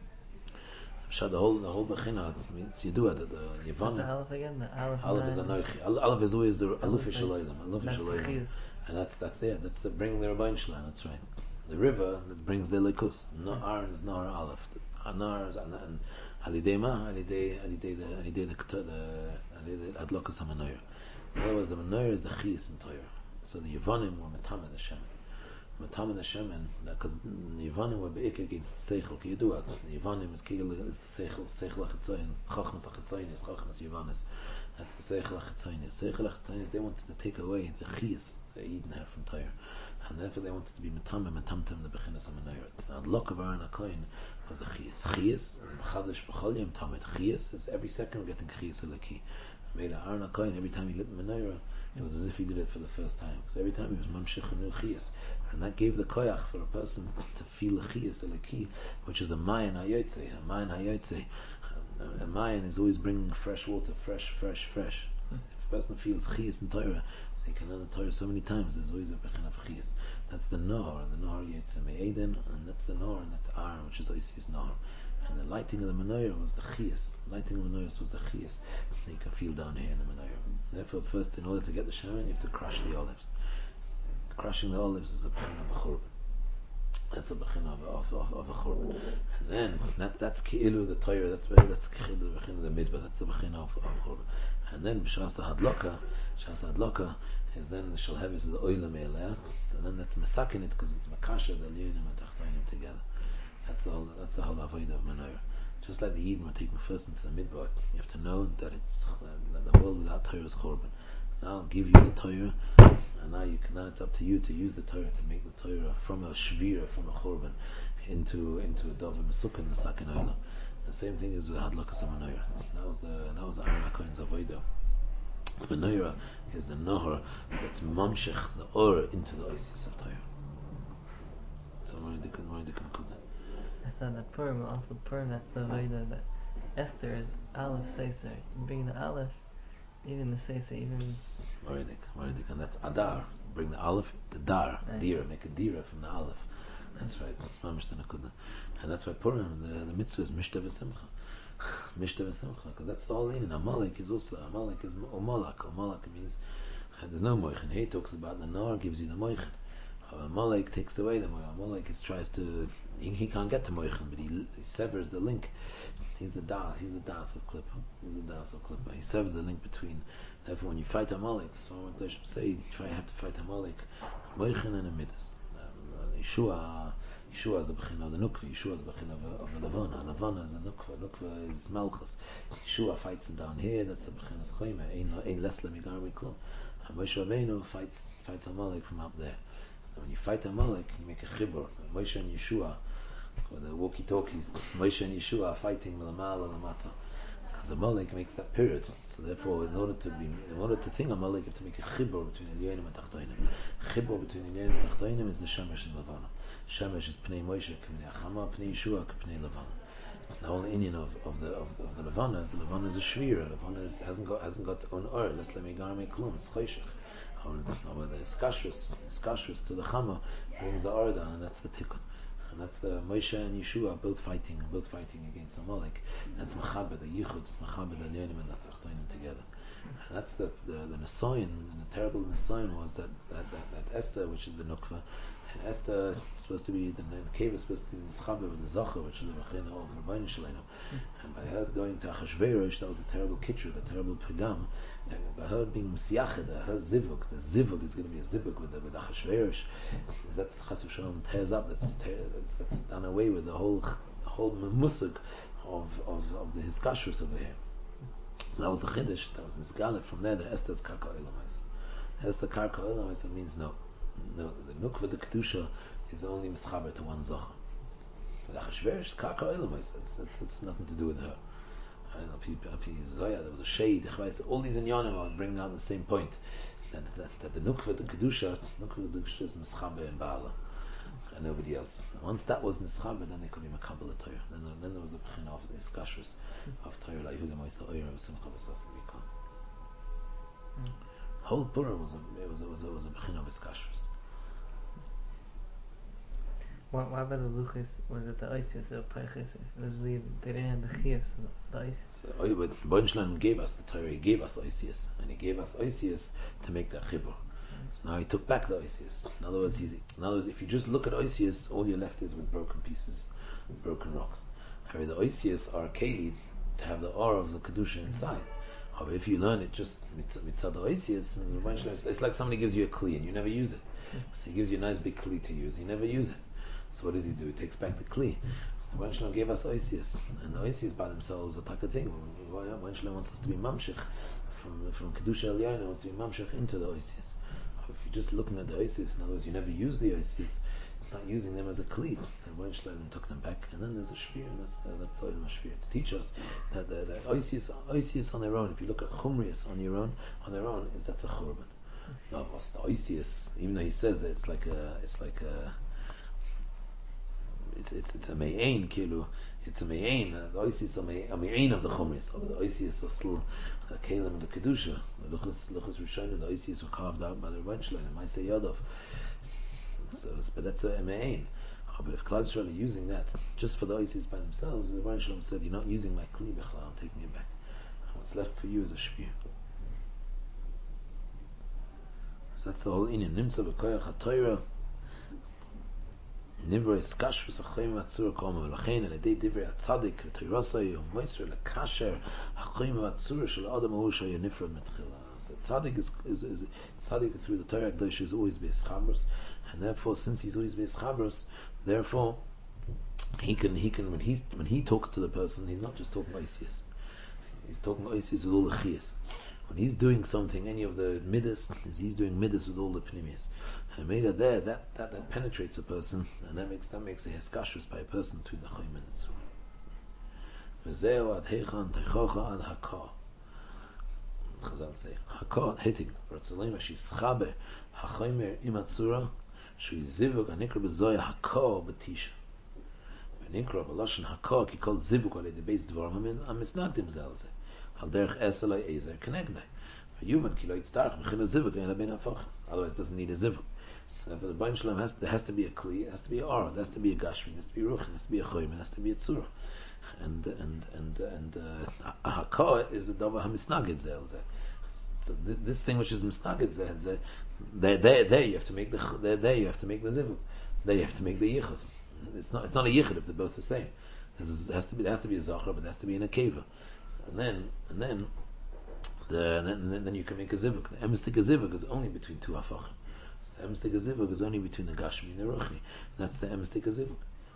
So the whole the whole bechina means you do it the Yevon. What's the aleph again? The aleph. Aleph is a noichi. Aleph is always the aleph shalayim. Aleph shalayim. And that's that's it. That's the bring the Rabbein Shalom. That's right. The river that brings the lekus. No Aaron is Nar Aleph. Anar is and Alidei Ma Alidei Alidei the Alidei the the Alidei Adlokas HaMenorah. In other words, the menorah is the chiyas in Torah. So the Yevonim were metamed Hashem. Metamed Hashem, and because the Yevonim were be'ikah against the seichel. Ki yedua, the Yevonim is kigel is the seichel, seichel ha'chetzayin, chachmas ha'chetzayin is chachmas Yevonis. That's the seichel ha'chetzayin. Seichel ha'chetzayin, they wanted to take away the chiyas that Eden had from Torah, and therefore they wanted to be metamed, metamtem the bechinas ha'menorah. Now the lock of Aaron HaKohen was the chiyas. Chiyas is mechadash b'chol yom tamed. Chiyas is every second we're getting chiyas elaki. Made Aaron HaKohen, every time he lit the menorah, it was as if he did it for the first time. Because every time he was mamshich a new chiyas, and that gave the koyach for a person to feel a chiyas elaki, which is a mayan hayotze. A mayan hayotze. A mayan is always bringing fresh water, fresh, fresh, fresh. If a person feels chiyas in Torah, so he can learn the Torah so many times. There's always a bechin of chiyas. That's the nor, and the nor yotze me'eden, and that's the nor, and that's Aaron, which is oisi's nor. And the lighting of the menorah was the chiyas. Lighting of the menorah was the chiyas. You can feel down here in the menorah. Therefore, first, in order to get the shaman, you have to crush the olives. Crushing the olives is a bechin of a churban. That's a bechin of, of, of, of a churban. And then that that's ki'ilu the Torah. That's that's ki'ilu the bechin of the midbar. That's the bechin of, of churban. And then b'shas the hadloka, b'shas hadloka is then the shalhevis is oila me'eleh. So then that's mesakin it because it's makasha the liyunim and tachtoinim together. That's the whole. That's the whole avodah of menorah. Just like the Yidden were taken first into the midbar, you have to know that it's that the world without Torah is churban. Now I'll give you the Torah, and now you can. Now it's up to you to use the Torah to make the Torah from a shvira, from a churban, into into a davar mesukan mesakin olam. The same thing is with hadlokas menorah. That was the that was Aaron HaKohen's avodah. Menorah is the nohar that's mamshech the or into the oasis of Torah. So more they can more they can put that. I saw the Purim, also Purim, that's the way that Esther is Aleph Seser. You bring the Aleph, even the Seser, even. Moedik, Moedik, and that's Adar. Bring the Aleph, the Dar, Right. Dira, make a Dira from the Aleph. That's right, that's Mamish Tanakuda. And that's why Purim, the, the mitzvah is Mishta v'Simcha. Mishta v'Simcha, because that's the whole in. Amalek is also, Amalek is Omalak. Omalak means, uh, there's no Moichin. He talks about the Nar gives you the Moichin. Amalek takes away the moichin. Amalek is tries to he, he can't get to moichin, but he, he severs the link. He's the das. He's the das of Klippa. He's the das of Klippa. He severs the link between. Therefore, when you fight Amalek, so what they should say, if I have to fight Amalek, moichin and a midas. Yeshua, Yeshua is the bechina of the nukva. Yeshua is the bechina of, of the levana. Levana is a nukva. Nukva is malchus. Yeshua fights him down here. That's the bechina of chayma. Ein less lemigar miklum. Moshe Rabbeinu fights fights Amalek from up there. And when you fight Amalek, you make a chibur. Moshe and Yeshua, or the walkie-talkies, Moshe and Yeshua are fighting milamal and lamata. Because Amalek makes that period. So therefore, in order to be, in order to think Amalek, you have to make a chibur between Elyonim and Tachtoinim. Chibur between Elyonim and Tachtoinim is the Shemesh and Levana. Shemesh is Pnei Moshe, Pnei Achama, Pnei Yeshua, Pnei Levana. The whole Indian of, of the of the, of the Levana is the Levana is a shvira. Levana is, hasn't got hasn't got its own or. Let's let me garme klum. It's chayshich. However, the skashrus, skashrus to the Chama brings the or down, and that's the tikkun. And that's the Moshe and Yeshua both fighting, both fighting against Amalek. That's mechaber the yichud, it's mechaber the Elyonim and the Tachtonim together. And that's the the, the Nesoin, and the terrible Nesoin was that that, that that Esther, which is the Nukva. And Esther is supposed to be the cave is supposed to be Nischaber with the Zacher, which is the Bechina of Rabbeinu Shalenu. And by her going to Achashverosh, that was a terrible kitcher, a terrible pagam. And by her being Mesiached, her zivug, the zivug is going to be a zivug with the, with Achashverosh. That's Chas v'Shalom tears up. That's, that's that's done away with the whole the whole musig of of of the hiskashrus over here. And that was the chiddush. That was Nisgalet. From there, the Esther's Karka Elamais. Esther Karka Elamais means no. No, the nukva, the kedusha, is only mischaber to one zacha. But Achashverosh, Karka Elamais, it's it's nothing to do with her. There was a shade. All these inyanim are bringing out the same point that that, that the nukva, the kedusha, nukva, the kedusha is mischaber in Baala, and nobody else. And once that was mischaber, then they could be makabel Torah. Then then there was the bechina of the iskashrus of Torah like Yehuda Moisa Oyer of Simcha V'Sasam Yikon. Whole Purim was a it was a, was a, was a bechina of iskashrus. What, what about the luchis? Was it the Isis or Peiches? It was really, they didn't have the chias, the Isis. So, oh, but Boinshlan gave us the Torah, he gave us Isis, and he gave us Isis to make that chibur. So now he took back the Isis. In other words, he's, in other words, if you just look at Isis, all you're left is with broken pieces, broken rocks. However, the Isis are keli to have the aura of the kedusha inside. However, if you learn it just mitzad the Isis, it's like somebody gives you a kli and you never use it. So he gives you a nice big kli to use, you never use it. So what does he do? He takes back the kli. So Rebbeinu Shalom gave us Oisius, and the Oisius by themselves are like a thing. Rebbeinu Shalom wants us to be mamshich from from kedusha elyon, wants to be mamshich into the Oisius. If you're just looking at the Oisius, in other words, you never use the Oisius, not using them as a kli. So Rebbeinu Shalom took them back, and then there's a shvir, and that's the, that's the Olam Shvir to teach us that the, the Oisius, Oisius on their own. If you look at Chumrius on your own, on their own, is that's a churban. No, the Oisius, even though he says that it's like a, it's like a It's it's it's a me'ain kilu. It's a me'ain. The oisius a me'ain of the chumris. The oisius are still a kalim of the kedusha. The luchas luchas rishonim. The oisius were carved out by the Rebbeinu Shalom. It might say yadav. So, but that's a me'ain. But if Klal Yisrael are using that just for the oisius by themselves, the Rebbeinu Shalom said, "You're not using my kli b'chlal. I'm taking it back. What's left for you is a shvir." So that's the whole inyan. Nimtza b'koyach haTorah. Nivra is kashvus achayim atzura koma v'lachein al edei divrei atzadik v'toirasai u'moisra l'kasher achayim atzura shel adam hu shaya nifra mitchila. So tzadik is is is tzadik through the Torah Kedosh is always beischabros, and therefore since he's always beischabros, therefore he can he can when he when he talks to the person, he's not just talking oisius, he's talking oisius with all the chiyas. When he's doing something, any of the midas, he's doing midas with all the pnimius. And made it there, that, that, that penetrates a person, and that makes that makes a hiskashrus by a person between the chayim and the tzur. V'zeo ad heichan teichocha ad hakah. Chazal say hakah hitting. Ratzalema shischabe hachaymer im atzura shu zivug anikra bezoya hakah betisha. V'nikra b'lashon hakah ki kol zivug alei the base dvarim amisnagdim zelze. Otherwise, it doesn't need a zivug. So for the Rebbeinu Shalom, has there has to be a kli, it has to be a ar, there has to be a gashmi, there has to be a ruch, there has to be a choyim, there has to be a tzura, and and and and uh, hakah is a davar hamisnagid zel. So th- this thing which is mistagid, there, there, there you have to make the there, there you have to make the zivug. There you have to make the yichud. It's not it's not a yichud if they're both the same. There has to be there has to be a zachar, but there has to be in a keva, and then and then the and then, and then, then you can make a zivug. The emstik zivug is only between two afachim. So the emstik zivug is only between the gashmi and the ruchni. That's the emstik zivug.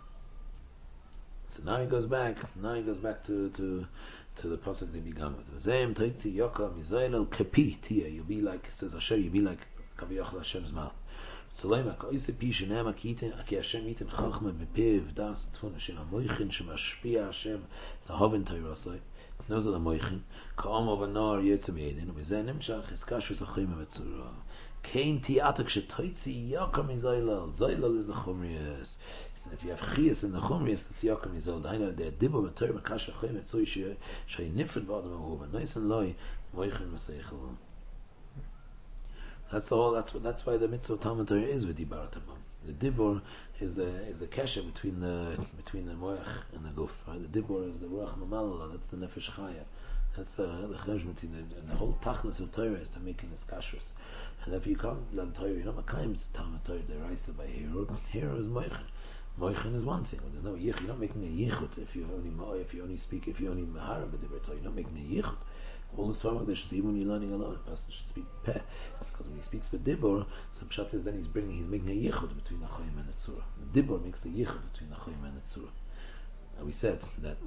So now he goes back. Now he goes back to to to the pasuk they began with. V'zeim toitzi yoka mizaylel kepi tia. You'll be like, says Hashem. You'll be like kaviyachal Hashem's mouth. So leima ka'isa pi shenema kitin aki Hashem yitin chachma bepiv das tfun Hashem amoichin shemashpia Hashem lahavin tayrasai. Those are the moichin. Ka'am of a nar yitzim yedin. V'zeh nimshach iskashus achim emetzura. Kein ti atak shetoitzi yoka mizaylel. Zaylel is the chumriyas. If you have chiyas in the chumriyas, that's yakum yizol. I know the dibur v'tor makash achim etzoi she she nifred b'adam ahuva. Nice and loy moichin maseichel. That's all. That's what. That's why the mitzvah of Talmud Torah is with dibaratamam. The dibur is the is the kesher between the between the moich and the guf. Right? The dibur is the ruach mamalala. That's the nefesh chaya. That's the the chesh between the, and the whole tachlis of Torah is to make in this kashrus. And if you can't learn Torah, you know makayim Talmud Torah deraisa by hero. Hero is moichin. Moichin is one thing. But there's no yichud. You're not making a yichud if you only if you only speak if you only mahara b'divrei Torah. You're not making a yichud. All the Torah should even when you're learning alone, a person should speak peh. Because when he speaks the dibur, some pshat is then he's bringing, he's making a yichud between the chayim and the tzura. The dibur makes the yichud between the chayim and the tzura. And we said that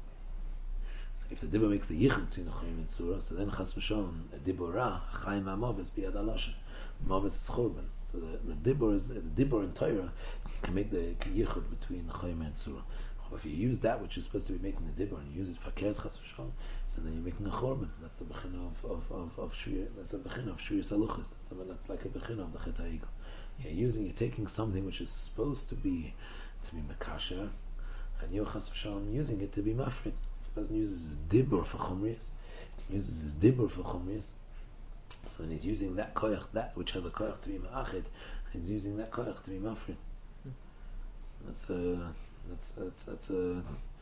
if the dibur makes the yichud between the chayim and the tzura, so then chas v'shon a dibur ra chayim ha'mav is biyad aloshen, mav is churban. So the, the dibur is the dibur in Torah can make the yichud between the chayim and the tzura. If you use that which is supposed to be making the dibur and you use it for keret chas v'shon, so then you're making a chorban. That's the bechina of of of of shir. That's a bechina of shir saluchis. That's, that's like a bechina of the chet ha'igel. You're using, you're taking something which is supposed to be to be mekasher, and you're chas v'shon using it to be mafrid. The person uses dibur for chumrius, uses his dibur for chumrius. So then he's using that koyach, that which has a koyach to be ma'achid, he's using that koyach to be mafrid. That's a that's that's that's a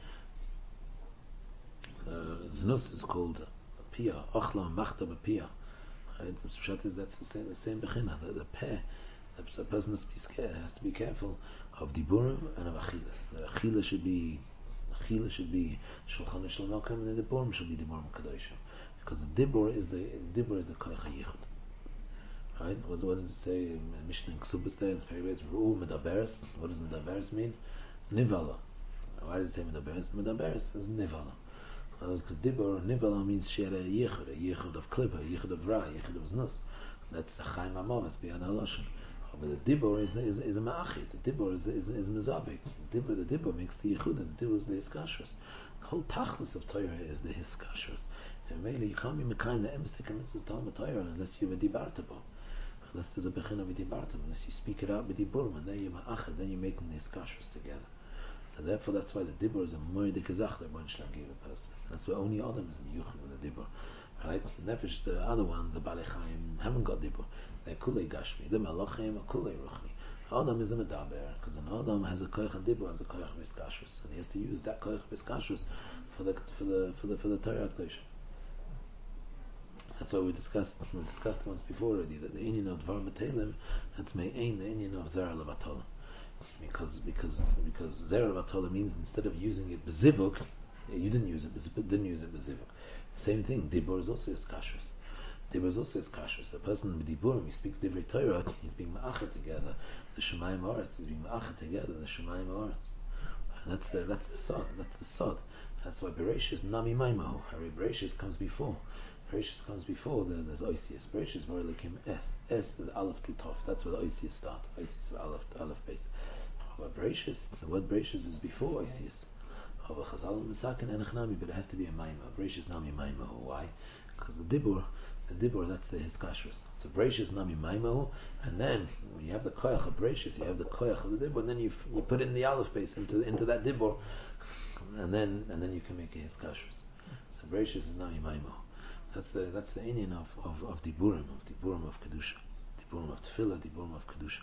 znus is called pia, ochla machta b'pia. Right? The pshat is that's the same the same bechina. The, the peh, the person has to be scared, has to be careful of diburim and of achilas. The achila should be achila should be shulchan shel malkim, and the diburim should be diburim kadoshim. Because the dibur is the dibur is the koyach hayichud. Right? What, what does it say in Mishnah in Ksubas there? It's very basic. Ru'u medaberes. What does medaberes mean? Nivala. Why does it say medaberes? Medaberes is nivala. Because dibur nivala means she had a yichud, a yichud of klipa, a yichud of ra, a yichud of znus. That's a chayim amamas beyond haloshin. But the dibur is is, is a ma'achid. The dibur is is is mezavik. The dibur the dibur makes the yichud, and the dibur is the hiskashrus. The whole tachlis of Torah is the hiskashrus. And really, you can't be mekayim the emstik and this is Talmud Torah unless you have a dibartabo. Unless there's a bechin of a dibartabo, unless you speak it out with diburim, and then you're ma'achid, then you're making the hiskashrus together. So therefore, that's why the dibur is a moedik azach that one shlam gave a person. That's why only Adam is miyuchid with the dibur, right? Nefesh, the other ones, the balei chayim, haven't got dibur. They're kulei gashmi. The malachim are kulei ruchni. Adam is a medaber because an Adam has a koyach and dibur has a koyach v'hiskashrus, and he has to use that koyach v'hiskashrus for the for the for the for the Torah Kedosh. That's why we discussed we discussed once before already that the inyan of dvar matelim, that's me'ain the inyan of zera levatola. Because because because zera vatola means instead of using it bezivuk, you didn't use it, but didn't use it bezivuk. Same thing. Dibur is also is kashrus. Dibur is also is kashrus. A person with diburim, he speaks divrei Torah, he's being ma'achet together. The shemayim haaretz is being ma'achet together. The shemayim haaretz. That's the that's the sod. That's the sod. That's why Bereshis nami maimahu. Harry Bereshis comes before. Bereshis comes before the, there's Oisius. Bereshis Vorilakim S. S is Aleph to Tov. That's where the Oisius start. Oisius is Aleph, Aleph base. But Bereshis, the word Bereshis is before Oisius. However, Chazal Misakin Enechnami, but it has to be a Maima. Bereshis Nami Maimahu. Why? Because the Dibur, the Dibur, that's the Hiskashrus. So Bereshis Nami Maimahu, and then when you have the Koyach of Bereshis, you have the Koyach of the Dibur, and then you you put in the Aleph base into into that Dibur, and then and then you can make a Hiskashrus. So Bereshis is Nami Maimahu. That's the that's the inyan of, of, of diburim, of diburim of kedusha, diburim of tefillah, diburim of kedusha.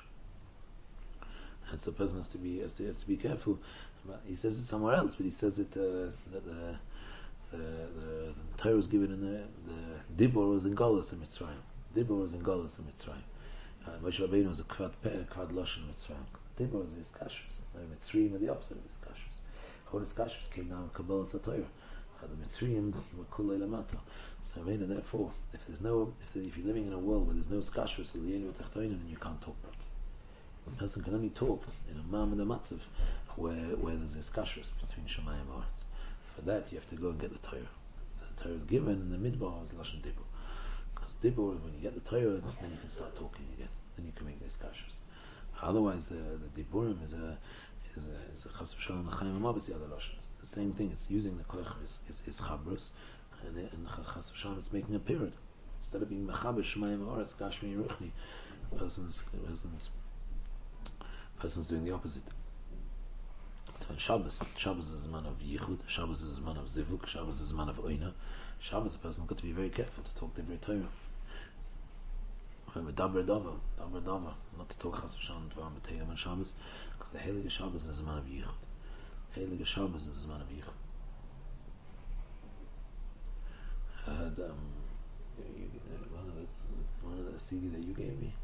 And so a person has to be has to, has to be careful. He says it somewhere else, but he says it uh, that the the, the, the Torah was given in the, the Dibur was in Golus in Mitzrayim. Dibur was in Golus in Mitzrayim. Uh, Moshe Rabbeinu was a Kvad Peh, Kvad Loshen in Mitzrayim. Dibur was his Kashrus. The Mitzrayim are the opposite of his Kashrus. All his Kashrus came down with Kabbalah Satoira. Uh, the Mitzrayim were Kulei Lamata. So Rabbeinu, therefore, if there's no, if, the, if you're living in a world where there's no Kashrus, then you can't talk properly. A person can only talk in a Ma'am and a Matzav where, where there's this kashrus between Shemayim and Aretz. For that, you have to go and get the Torah. The Torah is given in the Midbar is Lashon Dibur. Because Dibur, when you get the Torah, then you can start talking again. Then you can make this kashrus. Otherwise, the, the Diburim is a is a, is a Chas v'Shalom L'chaim Amabas the other Lashon. It's the same thing. It's using the Koich is, is, is Chabrus, and, and Chas v'Shalom it's making a period. Instead of being Mechaber Shemayim and Aretz, Gashmi Ruchni, person's person's person's doing the opposite. So Shabbos, Shabbos is a man of Yichud, Shabbos is a man of Zivuk, Shabbos is a man of Oina. Shabbos, a person's got to be very careful to talk Divrei Torah. Remember, Daber Dava, Daber Dava, not to talk Chas v'Shalom Dvar B'Teilim on Shabbos, because the Heilige Shabbos is a man of Yichud. Heilige Shabbos is a man of Yichud. I heard um, you, one of the one of the C D that you gave me.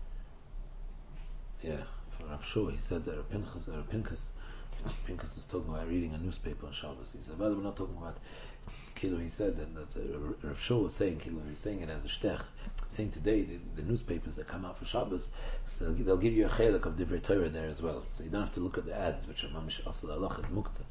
Yeah. Rav Shua, he said that Rav Pinchas, Rav Pinchas, Pinchas is talking about reading a newspaper on Shabbos. He said, well, we're not talking about Kilo. He said that, that uh, Rav Shua was saying Kilo. He's saying it as a shtech. Saying today the, the newspapers that come out for Shabbos, so they'll, they'll give you a chelik of Divrei Torah there as well. So you don't have to look at the ads, which are mamish asal alach et muktzah.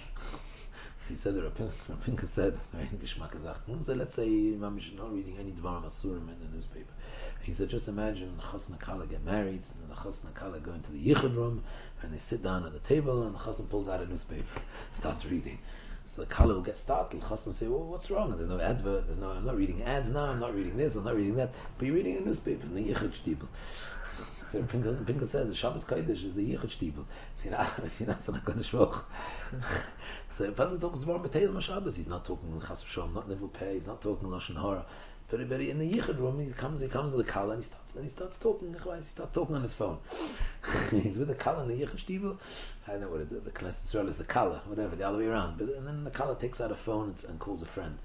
So he said that Rav Pinchas said, so let's say mamish not reading any Dvarim Asurim in the newspaper. He said, just imagine Chassan and Kala get married, and then the Chassan and Kala go into the Yichud room, and they sit down at the table, and the Chassan pulls out a newspaper, starts reading. So the Kala will get startled. The Chassan will say, well, what's wrong? And there's no advert, there's no, I'm not reading ads now, I'm not reading this, I'm not reading that, but you're reading a newspaper in the Yichud Shtibel. So Pinchas says, the Shabbos Kodesh is the Yichud Shtibel. You know, you know, it's not going to shvach. So if a person talks about B'Teilim on Shabbos, he's not talking Chas v'Shalom, not Nivul Pei, he's not talking Lashon Hara. Very, very in the Yichud room, he comes, he comes with the Kala and he starts, and he starts talking. He starts talking on his phone. He's with the Kala in the Yichud Shtibel. I don't know what it is. The Knesset Yisrael is the Kala, whatever, the other way around. But and then the Kala takes out a phone and, and calls a friend.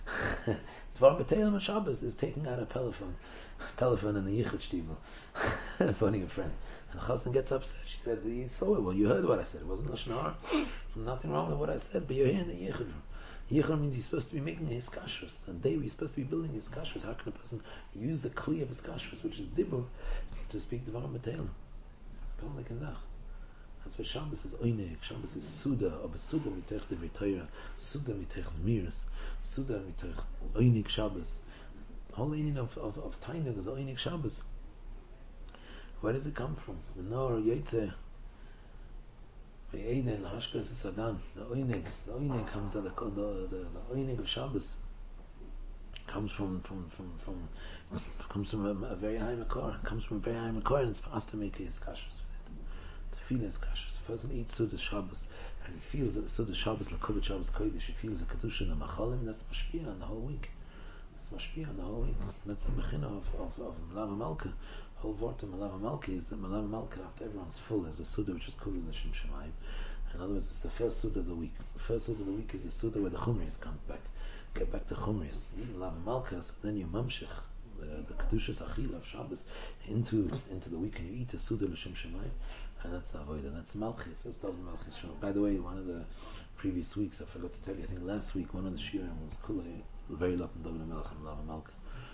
Dvar B'Teilim on Shabbos is taking out a telephone, telephone in the Yichud Shtibel, phoning a friend. And Chassan gets upset. She said, "You saw it. Well, you heard what I said. It wasn't Lashon Hara. Nothing wrong with what I said. But you're here in the Yichud room." Yichud means he's supposed to be making his kashrus, and day he's supposed to be building his kashrus. How can a person use the kli of his kashrus, which is dibur, to speak the Dvarim B'Teilim? That's what Shabbos is oinek. Shabbos is suda, of a suda mitech divrei Torah, suda mitech zmiris, suda mitech oinek Shabbos. The whole meaning of of of Tainug is oinek Shabbos. Where does it come from? Menor Yetze. The Hashkas is Sagan, the Oinig, the Oinig comes out of the the, the, the Oinig of Shabbos comes from from from, from comes from a, a very high makor, comes from a very high makor, and it's fast to make his kashrus with it. To feel his kashrus. The person eats Suda Shabbos and he feels that the Suda Shabbos, Lakubit Shabbos Kodesh, he feels the Kedusha and the Machalim, that's mashpia on the whole week. It's mashpia on the whole week. That's the mechina of of of Malava Malka. Whole word of Malava Malka is that Malava Malka, after everyone's full, there's a Suda which is Kulil L'Shem Shemayim. In other words, it's the first Suda of the week. The first Suda of the week is the Suda where the Chumris come back. Get back to Chumris. Malava Malka, so then you mamshich the, the Kedushas Achila of Shabbos into into the week, and you eat a Suda L'Shem Shemayim, and that's the Avodah, and that's Malchis. That's Dov Malchis. By the way, one of the previous weeks, I forgot to tell you, I think last week, one of the Shiurim was Kulei, very lot in Dov Melech and Malava Malka.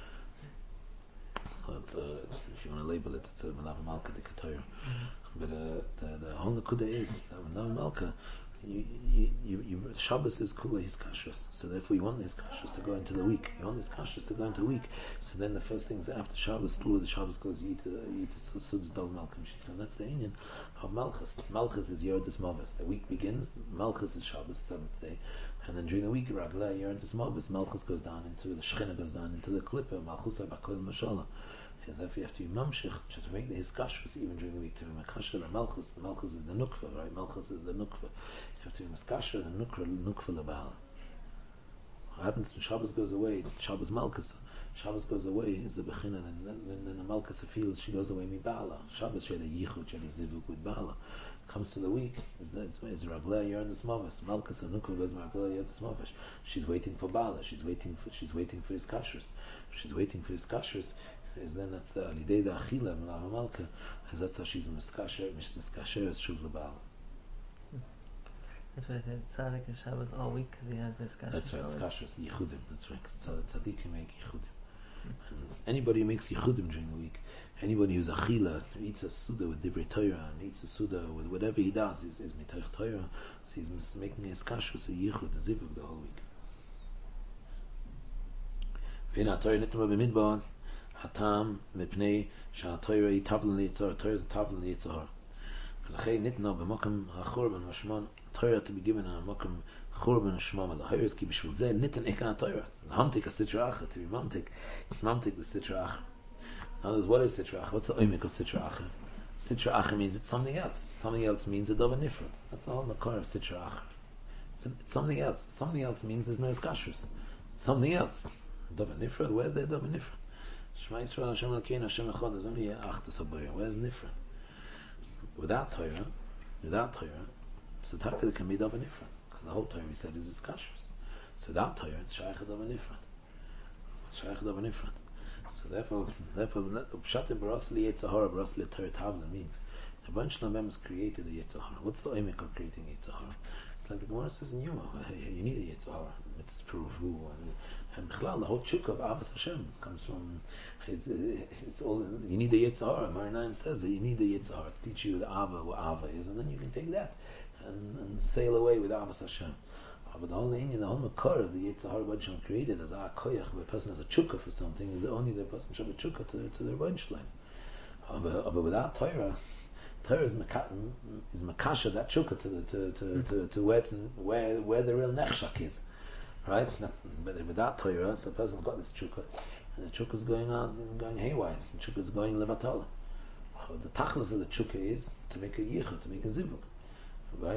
So it's uh, if you want to label it, it's a Malava Malka de Ketayr. But uh, the the whole Nakuda is that Malava Malka, you, you, you, you, Shabbos is Kula his kashrus. So therefore you want his kashrus to go into the week. You want his kashrus to go into the week. So then the first things after Shabbos, through the Shabbos goes, you eat uh, you eat a Sudas Dal Malkim Shikha. And that's the union of Malchus. Malchus is Yerodis Mavis. The week begins, Malchus is Shabbos, seventh day. And then during the week, Ragla, Yerodis Mavis, Malchus goes down into the Shechina, goes down into the Klippa, Malchus Abakol Mashallah. Is that you have to be mamshich to make the hiskashvus even during the week to be makasher the malchus. The malchus is the nukva, right? Malchus is the nukva. You have to be maskasher the nukva nukva lebal. What happens when Shabbos goes away? Shabbos malchus. Shabbos goes away is the Bechina, and then in the Malkas feels she goes away mi Bala. Shabbos she had a yichud, she had a zivuk with Bala. Comes to the week, is the is Ragla Yer the Smavis. Malkas and Nukva goes Ragla Yer the Smavis. She's waiting for Bala. She's waiting for she's waiting for his kashrus. She's waiting for his kashrus. Is then that's the Alidei da Achila Mlava Malka. Is that's how she's miskasher miskasher is shuv Bala. That's why I said Tzaddik is Shabbos all week because he has this kashrus. That's right. It's kashrus yichudim. That's right. Tzaddikim make yichudim. And anybody who makes yichudim during the week, anybody who's achila, eats a suda with divrei Torah, and eats a suda with whatever he does, is is mitoch Torah, so he's making his kashrus a yichud, a zivug the whole week. Ve'ina Torah nitma b'midbar, hatam mipnei sha'Torah yi tavlin liyitzar, Torah is a tavlin liyitzar. V'lachei nitna b'mokum ha'churban v'shmon, Torah to be given in a mokum churban shmama l'hayres ki b'shvil zeh nitten ekan Torah l'hamtik a sitra acha to be mamtik mamtik the sitra acha. In other words, what is sitra acha? What's the oimik of sitra acha? Sitra acha means it's something else. Something else means a dova nifrat. That's the whole makar of sitra acha. It's something else. Something else means there's no kashrus. Something else. Dova nifrat. Where's there dova nifrat? Shema Yisrael Hashem Elokeinu Hashem Echad. There's only a achtas habayah. Where's nifrat? Without Torah, without Torah, so Taka can be dova nifrat. The whole Torah we said is his kashrus. So without Torah, it's shaykh of a nifrat. It's shaykh of a nifrat. So therefore, therefore, pshat barasli yitzahara barasli Torah tavla means the bunch of members created the yitzahara. What's the oimik of creating yitzahara? It's like the Gemara says in Yuma, you need a yitzahara. It's pruvu and bichlal. The whole chuk of avos Hashem comes from. It's, it's all you need the yitzahara. Marinaim says that you need the yitzahara to teach you the ava what ava is, and then you can take that. And, and sail away with Avos Hashem. Uh, but the whole Indian, the whole makar of the Yitzhahara Hashem created as a koyach, the person has a chukka for something, is only the person should have a chukka to, to the Rebbeinu. Uh, but, uh, but without Torah, Torah is, maka, is makasha that chukka to, the, to, to, mm-hmm. to, to where, to where where the real nechshak is. Right? Not, but without Torah, so the person's got this chukka, and the chukka is going on, going haywire, the chukka is going levatala. Uh, the tachlis of the chukka is to make a yichud, to make a zivuk. Right?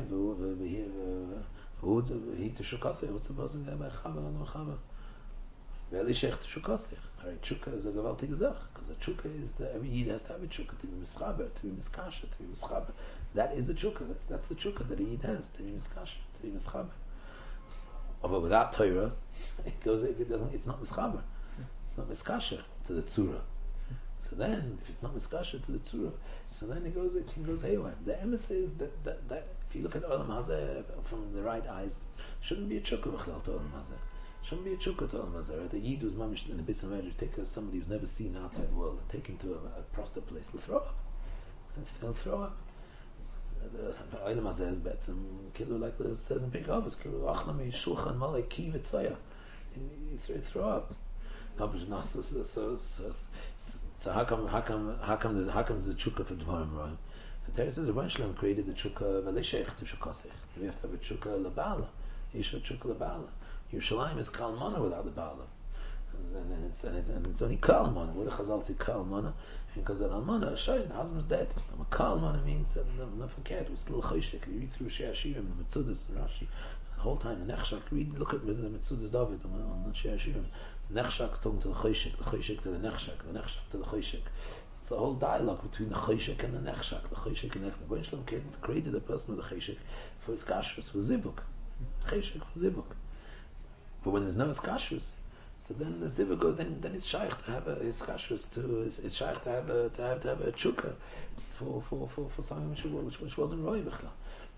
He to shukasich. What's the person there by Chava and Chava? Veli shech to shukasich. Right? Chukka is a gewaltige zach because a chukka is the every yid has to have a chukka to be mischaber, to be miskasha, to be mischaber. That is the chukka. That's that's the chukka that a yid has to be miskasha, to be mischaber. But without Torah, it goes. It doesn't. It's not mischaber. It's not miskasha to the tzura. So then, if it's not miskasha to the tzura, so then it goes, it goes haywire. The emes is that, that, that if you look at Olam Hazeh from the right eyes, shouldn't be a chukka b'chlal to Olam Hazeh. Shouldn't be a chukka to Olam Hazeh. Right? The yid who's mamish in the bis marriage, take somebody who's never seen the outside world and take him to a, a prostate place, he'll throw up. He'll throw up. The Olam Hazeh is better. Kilu, like it says in Pirkei Avos, kilu achlami shulchan malei ki v'tzaya. You throw up. No, but no, so, so, so, so, so how come how come how come there's how come there's a chukka for dvarim right? The Torah says Rebbeinu Shalom created the chukka v'leishech to shukasech. We have to have a chukka lebala. You should chukka lebala. Yerushalayim is kal mana without the bala, and, and it's and, it, and it's only kal mana. What the Chazal say kal mana? Because an almana, a shayin, the husband's dead. A kal mana means that not forget it's still chayshik. You read through Shei Hashirim, the Metzudas, and Rashi. The whole time the nechshak read look at the Metzudas David on the Shei Hashirim. Nechshak is talking to the Choshek, the Choshek to the Nechshak, the Nechshak to the Choshek. It's a whole dialogue between the Choshek and the Nechshak, the Choshek and the Nechshak. Rebbeinu Shalom created a person of the Choshek for his kashrus, for zivuk. Choshek for zivuk. But when there's no kashrus, so then the zivuk goes, then, then it's shaykh to have a, his kashrus to, it's, it's shaykh to have a, to have, to have a chukka for, for, for, for something which, which, which wasn't roi b'chla.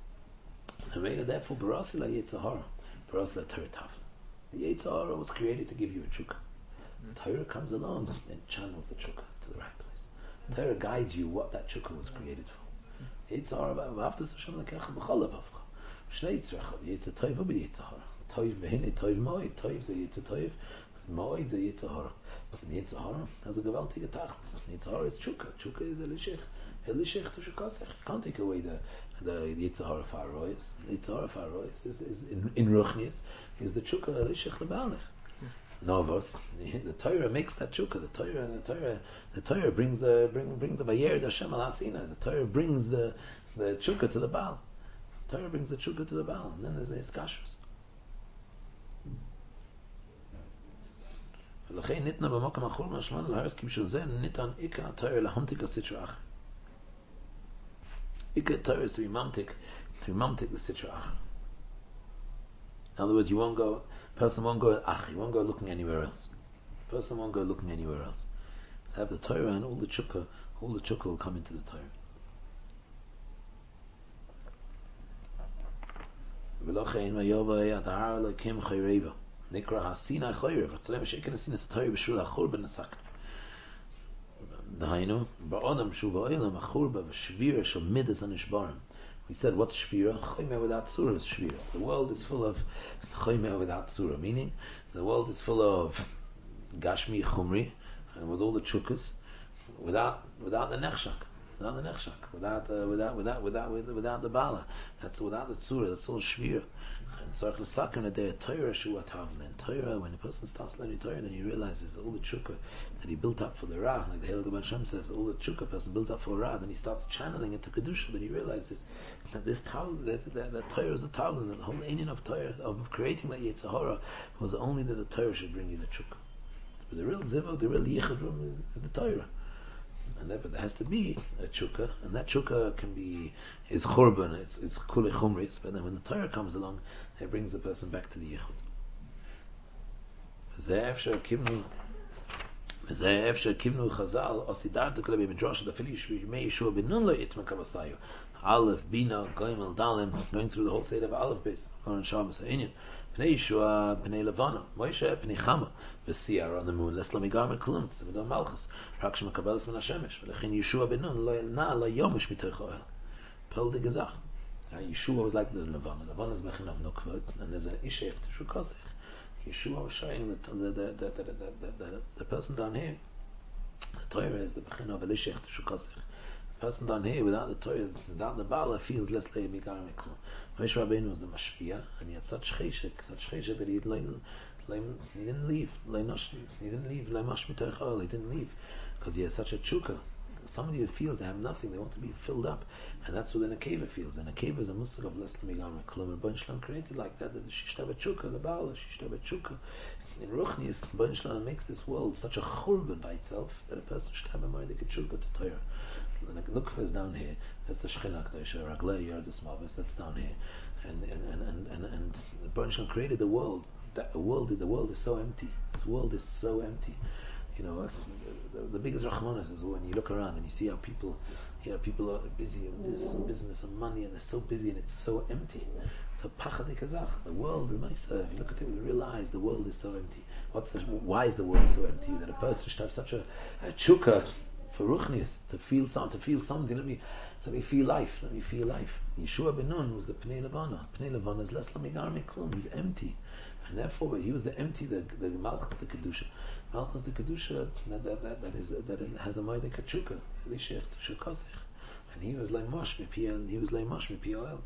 So therefore, Barasila Yitzhahara, Barasila Teretaf. The Yitzhahara was created to give you a chukka. Mm-hmm. Torah comes along and channels the chukka to the right place. Mm-hmm. Torah guides you what that chukka was created for. Yitzhahara, v'aftas Hashem lekecha b'chol levavcha. Shnei yitzrecha, yitzah toiv v'yitzhahara. Toiv v'hinei toiv moed. Toiv ze yitzah toiv, moed ze yitzhahara. The Yitzhahara has a gewaltige tacht. Yitzhahara is chukka. Chukka is elishich. Elishich to shukasech. You can't take away the the Yitzhahara farois. Yitzhahara farois is, is in, in Ruchnius is the chukka elishich lebalech. Novos, the Torah makes that chukka. The Torah, the Torah, the Torah brings the bring, brings the Vayer Hashem al Hasina. The Torah brings the the chukka to the Baal. The Torah brings the chukka to the Baal, and then there's the iskashus. ולכן ניתנה במקום אחר מהשלנו להרס, כי בשביל זה ניתן עיקר התורה להמתיק הסitra אחר. עיקר התורה is to be mamtik, to be mamtik the sitra achar. In other words, you won't go, person won't go ach, you won't go looking anywhere else. Person won't go looking anywhere else. Have the Torah and all the chukka, all the chukka will come into the Torah. ולכן ויבוא התהר אלוקים חיירבה נקרא הסינא חיירב אצלם שאין הסינא סתרי בשביל החורבן נסק דהיינו באדם שהוא בעולם החורבן ושביר של מידס הנשברים. We said what's shvira? Chaymer without surah is shvira. The world is full of chaymer without surah, meaning the world is full of gashmi chumri and with all the chukas without without the nechshak. Without the nechshak, without, uh, without, without, without, without, without the bala, that's without the tzura, that's all shvir. And so, the day Torah shu atavlen. And Torah, when a person starts learning Torah, then he realizes that all the chukka that he built up for the ra, like the Heilige Baal Shem says, all the chukka person builds up for ra, then he starts channeling into kedusha. Then he realizes that this tavlen, that, that, that Torah is a tavlen, that the whole inyan of Torah, of creating that Yetzer Hara, was only that the Torah should bring you the chukka. But the real zivo, the real yichud room is, is the Torah. And that, but there has to be a chukka, and that chukka can be is churban, it's it's kule chumris. But then when the Torah comes along, it brings the person back to the yichud. V'zeh efsher kivnu, v'zeh efsher kivnu chazal asidartu kule b'midrash dafili shmei Yeshua benun lo itma kavasayu. Aleph bina goimel dalim, going through the whole state of Aleph base. Koran Shabbos Ha'inyan. Pnei Yeshua, Pnei Levana, Moshe, Pnei Chama, V'siyar on the moon, Lesla Migar Mekulum, Tzimidon Malchus, Raksh Makabelis Min HaShemesh, V'lechin Yeshua benun, Lo Yelna, Lo Yomish Mitoich Oel. Pel de Gezach. Yeshua was like the Levana. Levana is Mechin of Nukvat, and there's an Ishech to Shukosech. Yeshua was showing that the, the, the, the, the, the, the, the person down here, the Torah is the Mechin of Elishech to Shukosech. The person down here, without the Torah, without the Bala, feels less like Migar Mekulum. Moshe Rabbeinu was the mashpia, and he had such cheshek, such cheshek that he, he didn't leave. He didn't leave. He didn't leave because he has such a chukka. Somebody who feels they have nothing, they want to be filled up, and that's what an akeva feels. And akeva is a musik of less migamar klum. And Baruch Shalom created like that. That the shishtava chukka, the baal, shishtava chukka. In Ruchnius, Baruch Shalom makes this world such a churban by itself that a person should have a moedik chukka to Torah. The nukva is down here. That's the Shechina Kedusha, Raglei Yardus Mavis. That's down here, and and and and and, and the Baruch Shalom created the world. That the world, the world is so empty. This world is so empty. You know, the, the, the biggest rachmanas is when you look around and you see how people, you know, people are busy with this and business and money, and they're so busy and it's so empty. So pachad kazach, the world, if you look at it with real eyes, the world is so empty. What's the, why is the world so empty? That a person should have such a, a chukka for ruchnius, to feel some, to feel something. Let me, let me feel life. Let me feel life. Yeshua ben Nun was the Pnei Levana. Pnei Levana is less lamigar meklum. He's empty, and therefore he was the empty, the the malchus, the kedusha. Malchus the kedusha that that that, that is that it has a moedik chukka, lishech shukosich, and he was like mosh mipiel. He was like mosh mipiel.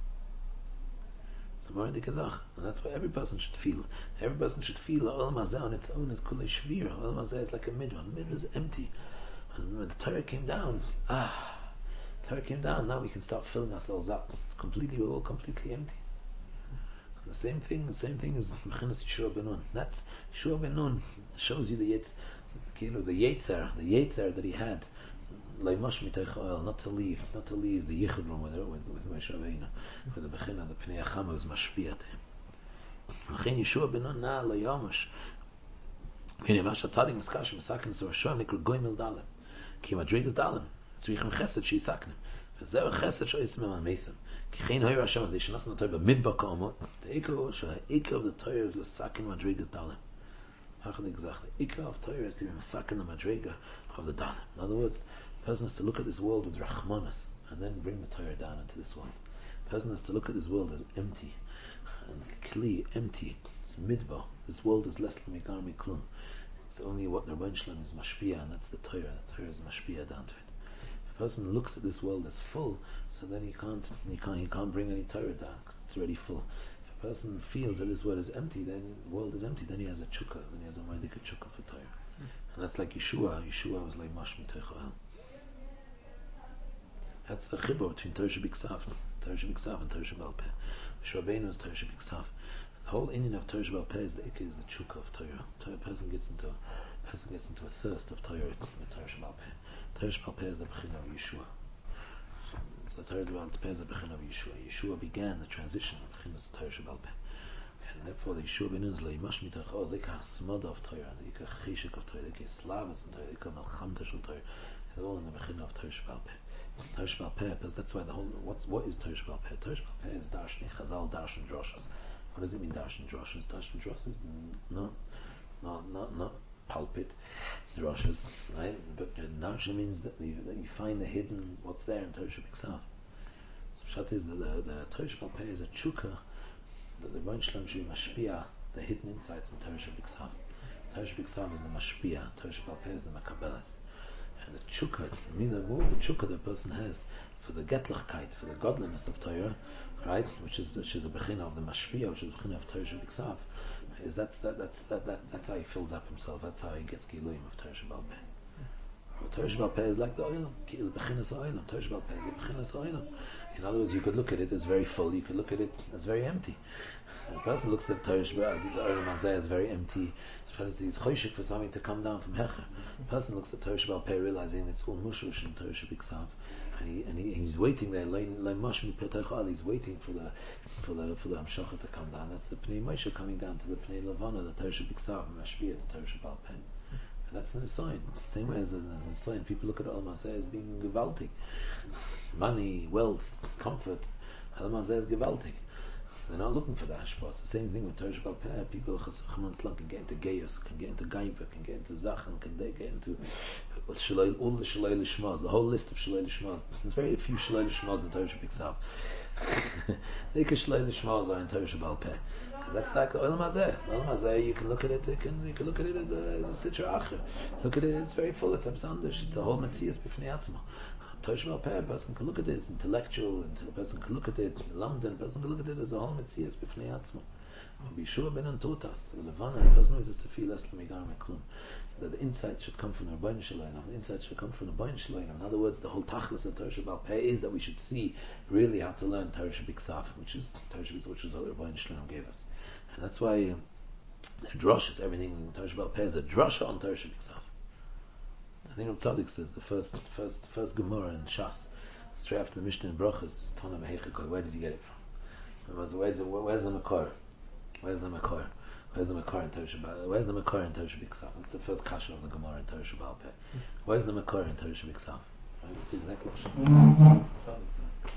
So moedik kazach, and that's what every person should feel. Every person should feel olam hazeh on its own is kulei shvir. Olam hazeh is like a midwan. Midwan is empty. And when the Torah came down, ah, the Torah came down, now we can start filling ourselves up. Completely, we're all completely empty. And the same thing, the same thing is Mechinas Yeshua ben Nun. That's, Yeshua ben Nun shows you the Yetz, you know, the Yetzer, the Yetzer that he had, Leimash Mitoich Oil, not to leave, not to leave the Yichud room with, with, with Moshe Rabbeinu, with the Bechina, the Pnei Achama was mashpia to him. Mechinas Yeshua ben Nun, na, Leimash. Meaning, Masha Tzadik Miskash, Misakin, so Hashem, Nikr Goimel Dalim. Ki madrigas dalim, tzrichem chesed sheisaknim. V'zeh chesed sheismem amesim. Ki chein hoyer Hashem adei shenas na Torah b'midbar ka'amot. The ikar she'ikar of the Torah is l'sakin madrigas dalim. Hachad exactly. Ikar of Torah is to be masakin the madriga of the dalim. In other words, the person has to look at this world with rachmanas and then bring the Torah down into this world. The person has to look at this world as empty and kli, empty. It's midbar. This world is less than mikar miklum. It's only what the Rebbeinu Shalom is mashpia, and that's the Torah. The Torah is mashpia down to it. If a person looks at this world as full, so then he can't, he can't, he can't bring any Torah down because it's already full. If a person feels that this world is empty, then the world is empty. Then he has a chukka. Then he has a moedik chukka for Torah, mm. And that's like Yeshua. Yeshua was like Mash Mitoich Oel. That's the chibur between Torah Shebiksav, Torah Shebiksav, and Torah Shebal Peh. Yeshua Rabbeinu is Torah Shebiksav. The whole Indian of Torah Shabbat Peh is the Ikka, is the Chukka of Torah. Torah person gets into a person gets into a thirst of Torah with Torah Shabbat Peh. Torah Shabbat Peh is the Bechina of Yeshua. It's the Torah Shabbat Peh is the Bechina of Yeshua. Yeshua began the transition of Bechina to Torah Shabbat Peh. And therefore the Yeshua ben Unzle Yimash Mitach O Lika Smod of Torah, the Ika Chishik of Torah, the Ika Slavas of Torah, the Ika Melchamta of Torah, is all in the Bechina of Torah Shabbat Peh. Torah Shabbat Peh, because that's why the whole, what's, what is Torah Shabbat Peh? Torah Shabbat Peh is Darshan Chazal, Darshan Droshas. What does it mean, Darshan Droshas? Darshan Droshas? No, no, no, no, pulpit Droshas, right? But uh, Darshan means that you, that you find the hidden, what's there in Torah Shabbat Peh. So Pshat is that the, the Torah Shabbat Peh is a chukka, that the Rebbeinu Shalom should mashpia the hidden insights in Torah Shabbat. Torah Shabbat is the mashpia, Torah Shabbat is the makabelas, and the chukka. I mean, the more the chukka the person has for the getlachkeit, for the godliness of Torah, right? Which is which is the bechina of the mashpia, which is the bechina of Torah Shabbat. Is that's that that's that, that that's how he fills up himself. That's how he gets giluim of Torah Shabbat. Torah Shabbat Peh is like the oilam. The bechinas oilam. Torah Shabbat Peh is the bechinas oilam. In other words, you could look at it as very full. You could look at it as very empty. A person looks at Torah Shabbat, the oilam hazeh as very empty. He's choshik for something to come down from hecher. A person looks at Torah Shabbat Peh realizing it's all mushrush in Torah Shabbat, and he and he, he's waiting there. He's waiting for the for the for the amshacha to come down. That's the Pnei Moshe coming down to the Pnei Levana, the Torah Shabbat, and Mashpia to Torah Shabbat Peh. That's a sign. Same way as, as a sign, people look at Olam Hazeh as being gewaltig. Money, wealth, comfort. Olam Hazeh is gewaltig. So they're not looking for the hashpah. It's the same thing with Torah Shabbat Peh. People Chacham Islam can get into Geyos, can get into Gaiva, can get into Zachan, can they get into Shalai, all the Shalai Lishmaz, the whole list of Shalai Lishmaz. There's very few Shalai Lishmaz in Torah Shabbat. The Shalai Lishmaz are in Torah Shabbat Peh. That's like Olam Hazeh. Olam Hazeh, you can look at it. You can you can look at it as a as a sitra acher. Look at it. It's very full. It's absandish. It's a whole metzias b'fnei atzma. Torah Shabbat Peh, a person can look at it. It's intellectual. And a person can look at it. Lamdan, a person can look at it as a whole metzias b'fnei atzma. Yeshua ben Antotas, the Levana, the person who is to feel less l'migar meklum. That the insights should come from the Rebbeinu Shalom. The insights should come from the Rebbeinu Shalom. In other words, the whole tachlis of Torah Shabbat Peh is that we should see really how to learn Torah Shabbat, which is Torah Shabbat, which is what the Rebbeinu Shalom gave us. And that's why um, the drush is everything in Torah Shabbat Peh is a drasha on Torah Shabbat. I think Rav Tzaddik says the first, first, first Gemara in Shas, straight after the Mishnah in Brachas, Tana Mehechikoy. Where did he get it from? Where's the, where's the Makor? Where's the Makor? Where's the Makor in Torah Shabbat? Where's the Makor in Torah Shabbat? That's the first kasha of the Gemara in Torah Shabbat Peh. Where's the Makor in Torah Shabbat? Right? That's exactly what Tzaddik says.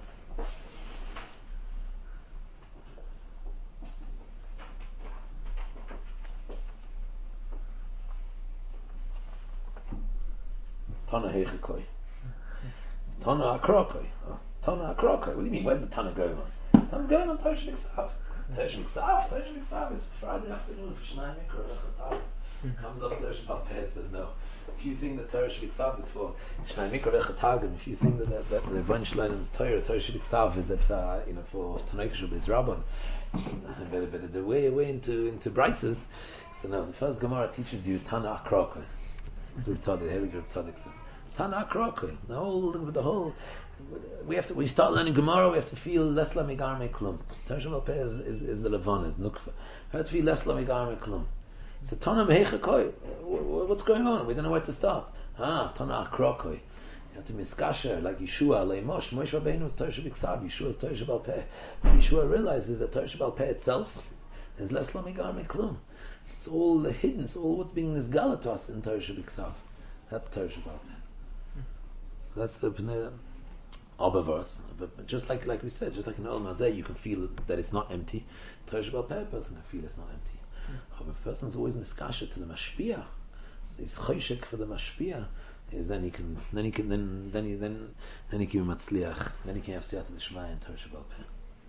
Tana Heichikoi. Tana Akrokoi. Tana Akrokoi. What do you mean? Where's the Tana going on? Tana's going on Torah Shabbat. Torah Shabbat. Torah Shabbat is Friday afternoon for Shnai Mikra. Comes up Torah Shabbat Peh, says no. If you think that Torah Shabbat is for Shnai Mikra Vechatagim, if you think that that, that the Rebbeinu Shalom's Torah, Torah Shabbat is uh, you know for Tanai Kshub is Rabban, but but the way way into into Brises. So no, the first Gemara teaches you Tana Akrokoi. Here we go. Tzaddik says, Tana Akrokoi. The whole, the whole. We have to. We start learning Gemara. We have to feel less lamigar meklum. Torah Shabbat Peh is, is is the levana, is nukva. We have to feel less lamigar meklum. So Tana Mehechakoi. What's going on? We don't know where to start. Ah, Tana Akrokoi. You have to miskasher like Yeshua, Leimosh. Moshe Rabbeinu was Torah Shabbat. Yeshua is Torah Shabbat Peh. Yeshua realizes that Torah Shabbat Peh itself is less lamigar meklum. It's all hidden. It's all what's being nisgala to us in Torah Shabbat. That's Torah Shabbat. So that's the Pnei Abba verse. But just like like we said, just like in Olam Hazeh, you can feel that it's not empty. Torah Shabbat Peh, a person can feel it's not empty. Mm. But a person's always niskasha to the mashpia. He's choshek for the mashpia. Is then he can then he can then then he then then he can be matzliach. Then he can have siyata d'shmaya in Torah Shabbat Peh.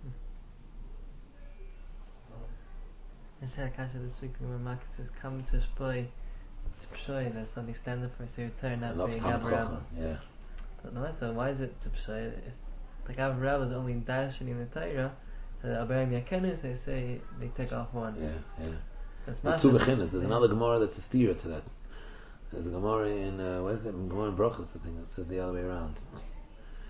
I said Akasha this week where Marcus says, come to Shpoi, to Pshoi, there's something standard for a return not being Avrava. Yeah. But no, so why is it to Pshoi? If like Avrava is only dashing in the Torah, the Abraham Yakenis, they say they take off one. Yeah, yeah. That's There's two bechinas. There's yeah. another Gemara that's a steer to that. There's a Gemara in, uh, where's the Gemara in Brachos, I think, that says the other way around.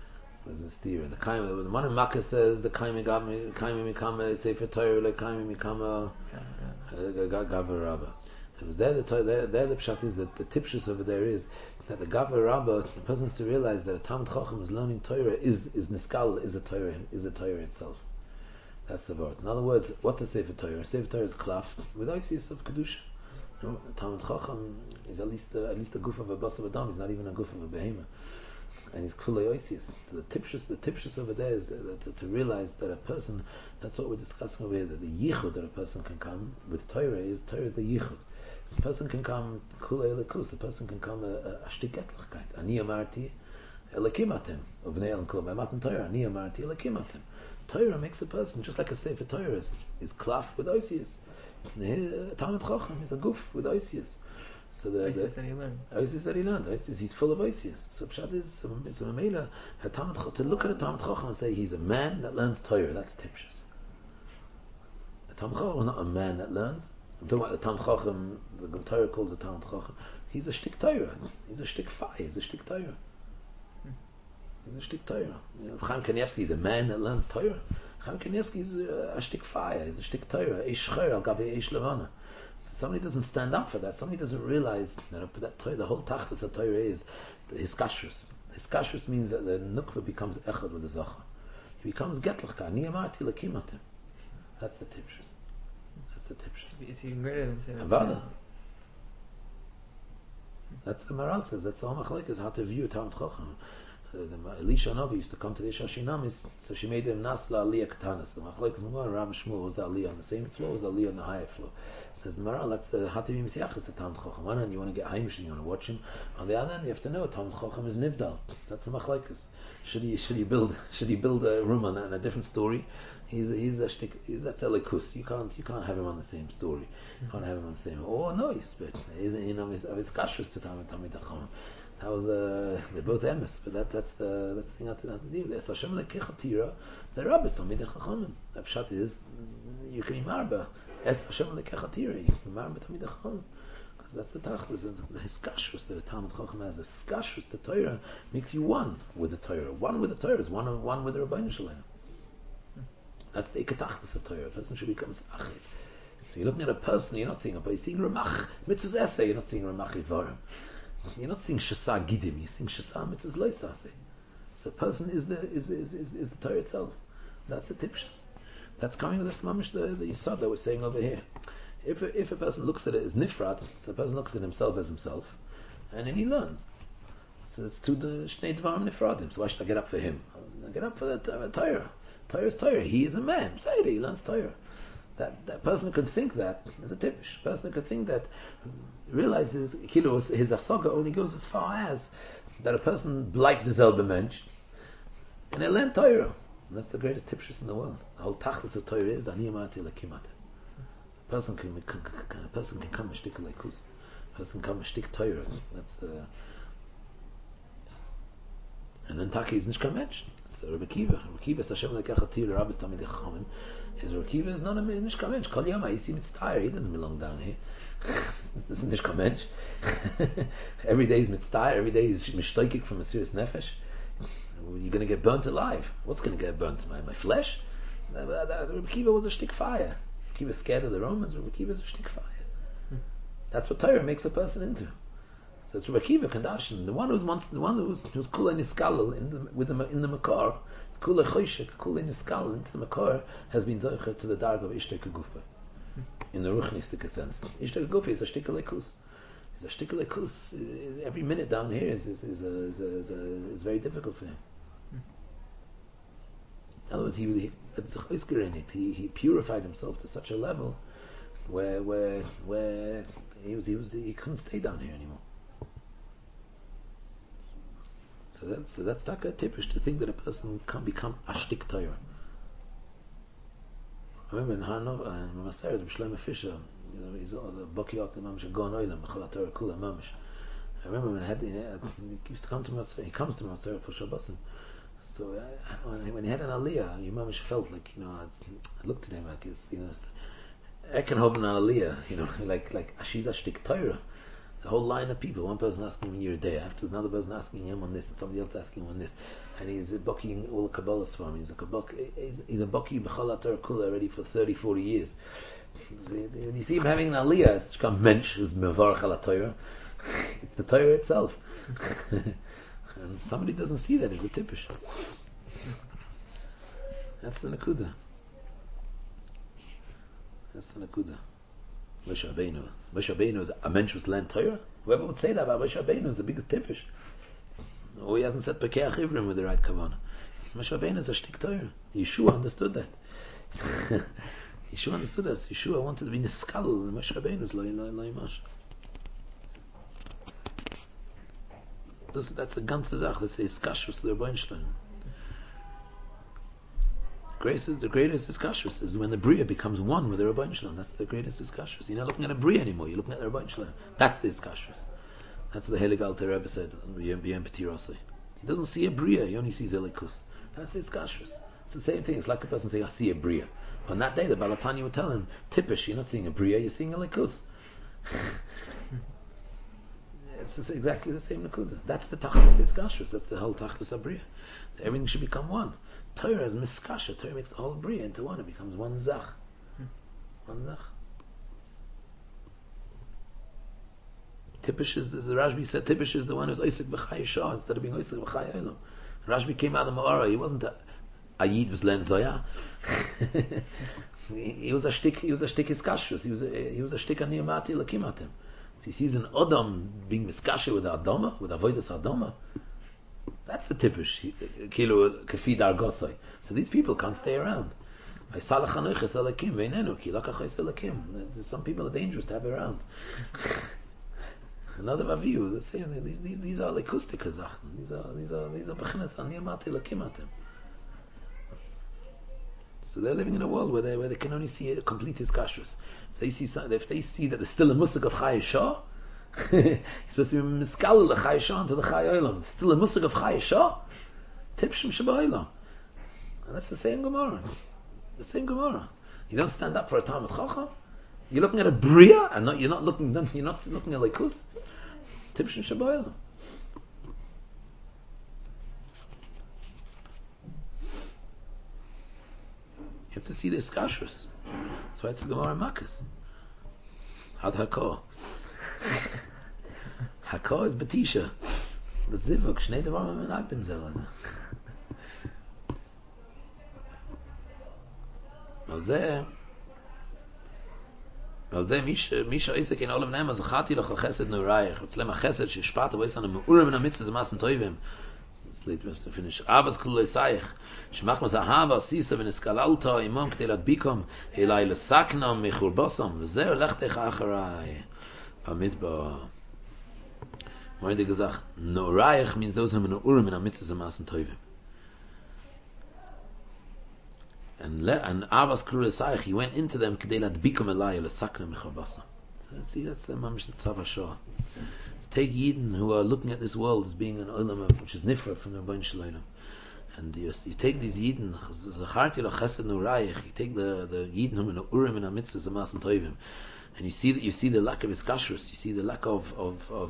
There's a steer. The kaim, the one in Makkah says the kaim mikama, kaim mikama sefer Torah, like kaim mikama gaver rabba. There the there, there the pshat is that the tipshus over there is that the gaver rabba, the person has to realize that a Talmid Chacham is learning Torah is is niskal is a Torah is a Torah itself. That's the word. In other words, what's a sefer Torah? A sefer Torah is klaf with oisius of kedusha. You know, a Talmid Chacham is at least uh, at least a goof of a bas of adam. He's not even a goof of a behemoth. And he's kulei oisius. So the tipshus, the tipshus over there is that, that, to realize that a person, that's what we're discussing over here, that the yichud that a person can come with Torah is, Torah is the yichud. A person can come kulei lekus, a person can come a shtik etlichkeit. Ani amarti elakim atem. Uvnei elam kol b'matan Torah. Ani amarti elakim atem. Torah makes a person, just like a sefer Torah is, is klaf with oisius. Talmid Chacham is a goof with oisius. So the oisius that he learned. Oisius that he learned. Oisius, he's full of oisius. So pshat is so Mamela to look at a Talmid Chacham and say he's a man that learns Torah. That's tipshus. A Talmid Chacham is not a man that learns. I'm talking about the Talmid Chacham. The Torah calls the Talmid Chacham. He's a shtik Torah. He's a shtik fire. He's a shtik Torah. He's a shtik Torah. Chaim Kanievsky is a man that learns Torah. Chaim Kanievsky is a shtik fire. He's a shtik Torah. Eish cher al gabi eish levana. Somebody doesn't stand up for that. Somebody doesn't realize that, that Torah, the whole tachlis of Torah is his kashrus. His kashrus means that the nukva becomes echad with the zacha. He becomes getlachka. Ni amarti lakimatim. That's the tipshus. That's the tipshus. Is he greater than Sefer Avada. That's the Maral says. That's the whole machlekes how to view Talmid Chacham. Elisha Novi used to come to the Shashinamis, so she made him Nasla Aliyah Katanas. The Machlekes Mugar, Rav Shmuel was the Aliyah on the same floor, was the Aliyah on the higher floor. Says the Maral, that's the Hatavi Mesiachas, the Talmid Chacham. One hand you want to get Haimish and you want to watch him. On the other hand, you have to know Talmid Chacham is Nivdal. That's the Machlekes. Should he should he build should he build a room on that and a different story? He's a, he's a shtik, he's that's a likus. You can't you can't have him on the same story. You can't have him on the same. Oh no, he's but he's in of his of his kashrus to Talmid Chacham. That was uh, they're both emes, but that that's the that's the thing I have to deal with. Hashem lekechatira, the rabbis Talmid Chachamim. The pshat is you can be marba. Es Hashem lekechatira, you can be marba Talmid Chachamim. Because that's the tachlis and the hiskashrus that the Talmid Chacham has. The hiskashrus to Torah makes you one with the Torah. One with the Torah is one one with the Rabbeinu Shalom. That's the ikatachlis of Torah. A person should become sachit. So you're looking at a person, you're not seeing a but you're seeing Ramach mitzvahs essay. You're not seeing Ramach Ivarim. You're not seeing Shasa Gidim, you're seeing Shasa Mitzvahs Loisase. So a person is the is is, is, is the Torah itself. That's the tipshus. That's coming with this mamish the, the Yisad that we're saying over here. If a, if a person looks at it as Nifrat, so a person looks at himself as himself, and then he learns. So it's to the Shnei Dvarim Nifradim. So why should I get up for him? I get up for the uh, Torah. Torah is Torah. He is a man. Say it, he learns Torah. That that person could think that is a tippish. Person could think that realizes kilo his asaga only goes as far as that a person like the zelbe mensch and they learn Torah. And that's the greatest tippish in the world. The whole tachlis of Torah is ani amati lakimat. A person can a person can come and shtik leikus. A person can come and shtik Torah. That's the and then Taki is nicht mensch. So Rabbi Kiva, Rabbi Kiva is Hashem lekechatira, the Rabbis Talmid Chachamim. His Rabbi Kiva is not a nishka mensch. Kol yama, you see him, it's tired. He doesn't belong down here. This is nishka mensch. Every day he's mitztayr. Every day he's mishtoikik from a serious nefesh. You're going to get burnt alive. What's going to get burnt? My my flesh? Rabbi Kiva was a shtik fire. Rabbi Kiva was scared of the Romans. Rabbi Kiva is a shtik fire. That's what Torah makes a person into. So it's Rabbi Kiva Kandashin, the one who's once, the one who's who's kula niskal in the with the in the makar, kula choshek, kula niskal into the makar has been zocher to the darg of ishtek gufa, in the ruchnistic sense. Ishtek gufa is a shtikalekus. Is a shtikalekus. Every minute down here is is is, a, is, a, is, a, is very difficult for him. In other words, he really he he purified himself to such a level where where where he was he was he couldn't stay down here anymore. So that's so that's taka typish to think that a person can become ashtik Torah. I remember in Hanover, in Maseret, in Shlomo Fisher, he's a Bokiot Mamish, Gon Oilam, Mechal Torah Kula Mamish. I remember when he, had, he used to come to Maseret, he comes to Maseret for Shabbosim. So uh, when, he, when he had an Aliyah, he Mamish felt like, you know, I, I looked at him like, he's, you know, Ekenhoven an Aliyah, you know, like, like, she's ashtik Torah. The whole line of people. One person asking him you're a day after, another person asking him on this, and somebody else asking him on this, and he's bucking all the Kabbalahs for him. He's a kabak, he's, he's a bucky b'chol haTorah kula already for thirty, forty years. When you see him having an aliyah, it's called mensch, who's mevarach al Torah. It's the Torah itself. And somebody doesn't see that as a tippish. That's the nakuda. That's the nakuda. Moshe Rabbeinu. Moshe Rabbeinu is a mensch who's learned Torah. Whoever would say that about Moshe Rabbeinu is the biggest tippish. Oh, he hasn't said Pekeach Ivrim with the right kavanah. Moshe Rabbeinu is a shtik Torah. Yeshua understood that. Yeshua understood that. Yeshua wanted to be niskal. Moshe Rabbeinu is loy loy loy mash. That's a ganze Sache. That's a iskashus to the Rebbeinu Shalom. Greatest, the greatest iskashus is when the Bria becomes one with the Rebbeinu Shalom. That's the greatest iskashus. You're not looking at a Bria anymore. You're looking at the Rebbeinu Shalom. That's the iskashus. That's the Helig Alter Rebbe said. He doesn't see a Bria. He only sees Elikus. That's the iskashus. It's the same thing. It's like a person saying, I see a Bria. On that day, the Balatani would tell him, Tippish, you're not seeing a Bria, you're seeing Elikus. It's exactly the same nakuda. That's the tachlis iskashus. That's the whole tachlis abriya. Everything should become one. Torah is miskasha. Torah makes the whole briya into one. It becomes one zach. Hmm. One zach. Tippish is, the Rashbi said, Tippish is the one who's oisik b'chai shah instead of being oisik b'chai olam. Rashbi came out of Ma'ara. He wasn't a, a yid was len zoya. he, he was a shtik. He was a shtik iskashus. He was a he was a shtik aniyamati lakimatim. So he sees an Adam being miskashe with Adama, with avodas Adama. That's the tippish. Kilo kafi dar gosai. So these people can't stay around. Some people are dangerous to have around. Another vaviyu is saying these these these are likustik kazachten. These are these are these are bechinas aniyamati lakimatim. So they're living in a world where they where they can only see a complete iskashus. If they see if they see that there's still a musik of Chai Shah, it's supposed to be miskal the Chai Shah into the Chai Olam. Still a musik of Chai Shah, tipshim shabayla. And that's the same Gemara. The same Gemara. You don't stand up for a Talmud Chacham. You're looking at a bria, and not, you're not looking. You're not looking at likus. Tipshim shabayla. You have to see the iskashus. That's why it's a Gemara Makkos. Had Hakor. Hakor is Batisha. The Zivuk, Shnei Devarim Menagdim Zelada. Al Zeh, Al Zeh, Misha Isaac in Olam Ne'ema Zachati Loch Al Chesed Nurayich. V'tzlem HaChesed Shishpat Avoisan Me'urim in HaMitzvah Zemasen Toivim. Late we have to finish. Avas Kulei Sayich. Shemachmas Ahava Sisa V'Niskalalta Imam K'telat Bikom Elai L'Saknam Mechurbasom V'zer Lechtech Acharai Bamidbar. Moide gesagt, Norayich means those who are Urim in HaMitzvah Zemasen Toivim. And le, and Avas Kulei Sayich, he went into them K'telat Bikom Elai L'Saknam Mechurbasom. See, that's the Mamish Tzav HaShoah. Take Yidden who are looking at this world as being an olam which is nifra from the Rebbeinu Shalom, and you, you take these Yidden, you take the the Yidden who are in the Urim and Mitzvahs and Masan Tovim, and you see that you see the lack of iskashrus, you see the lack of of, of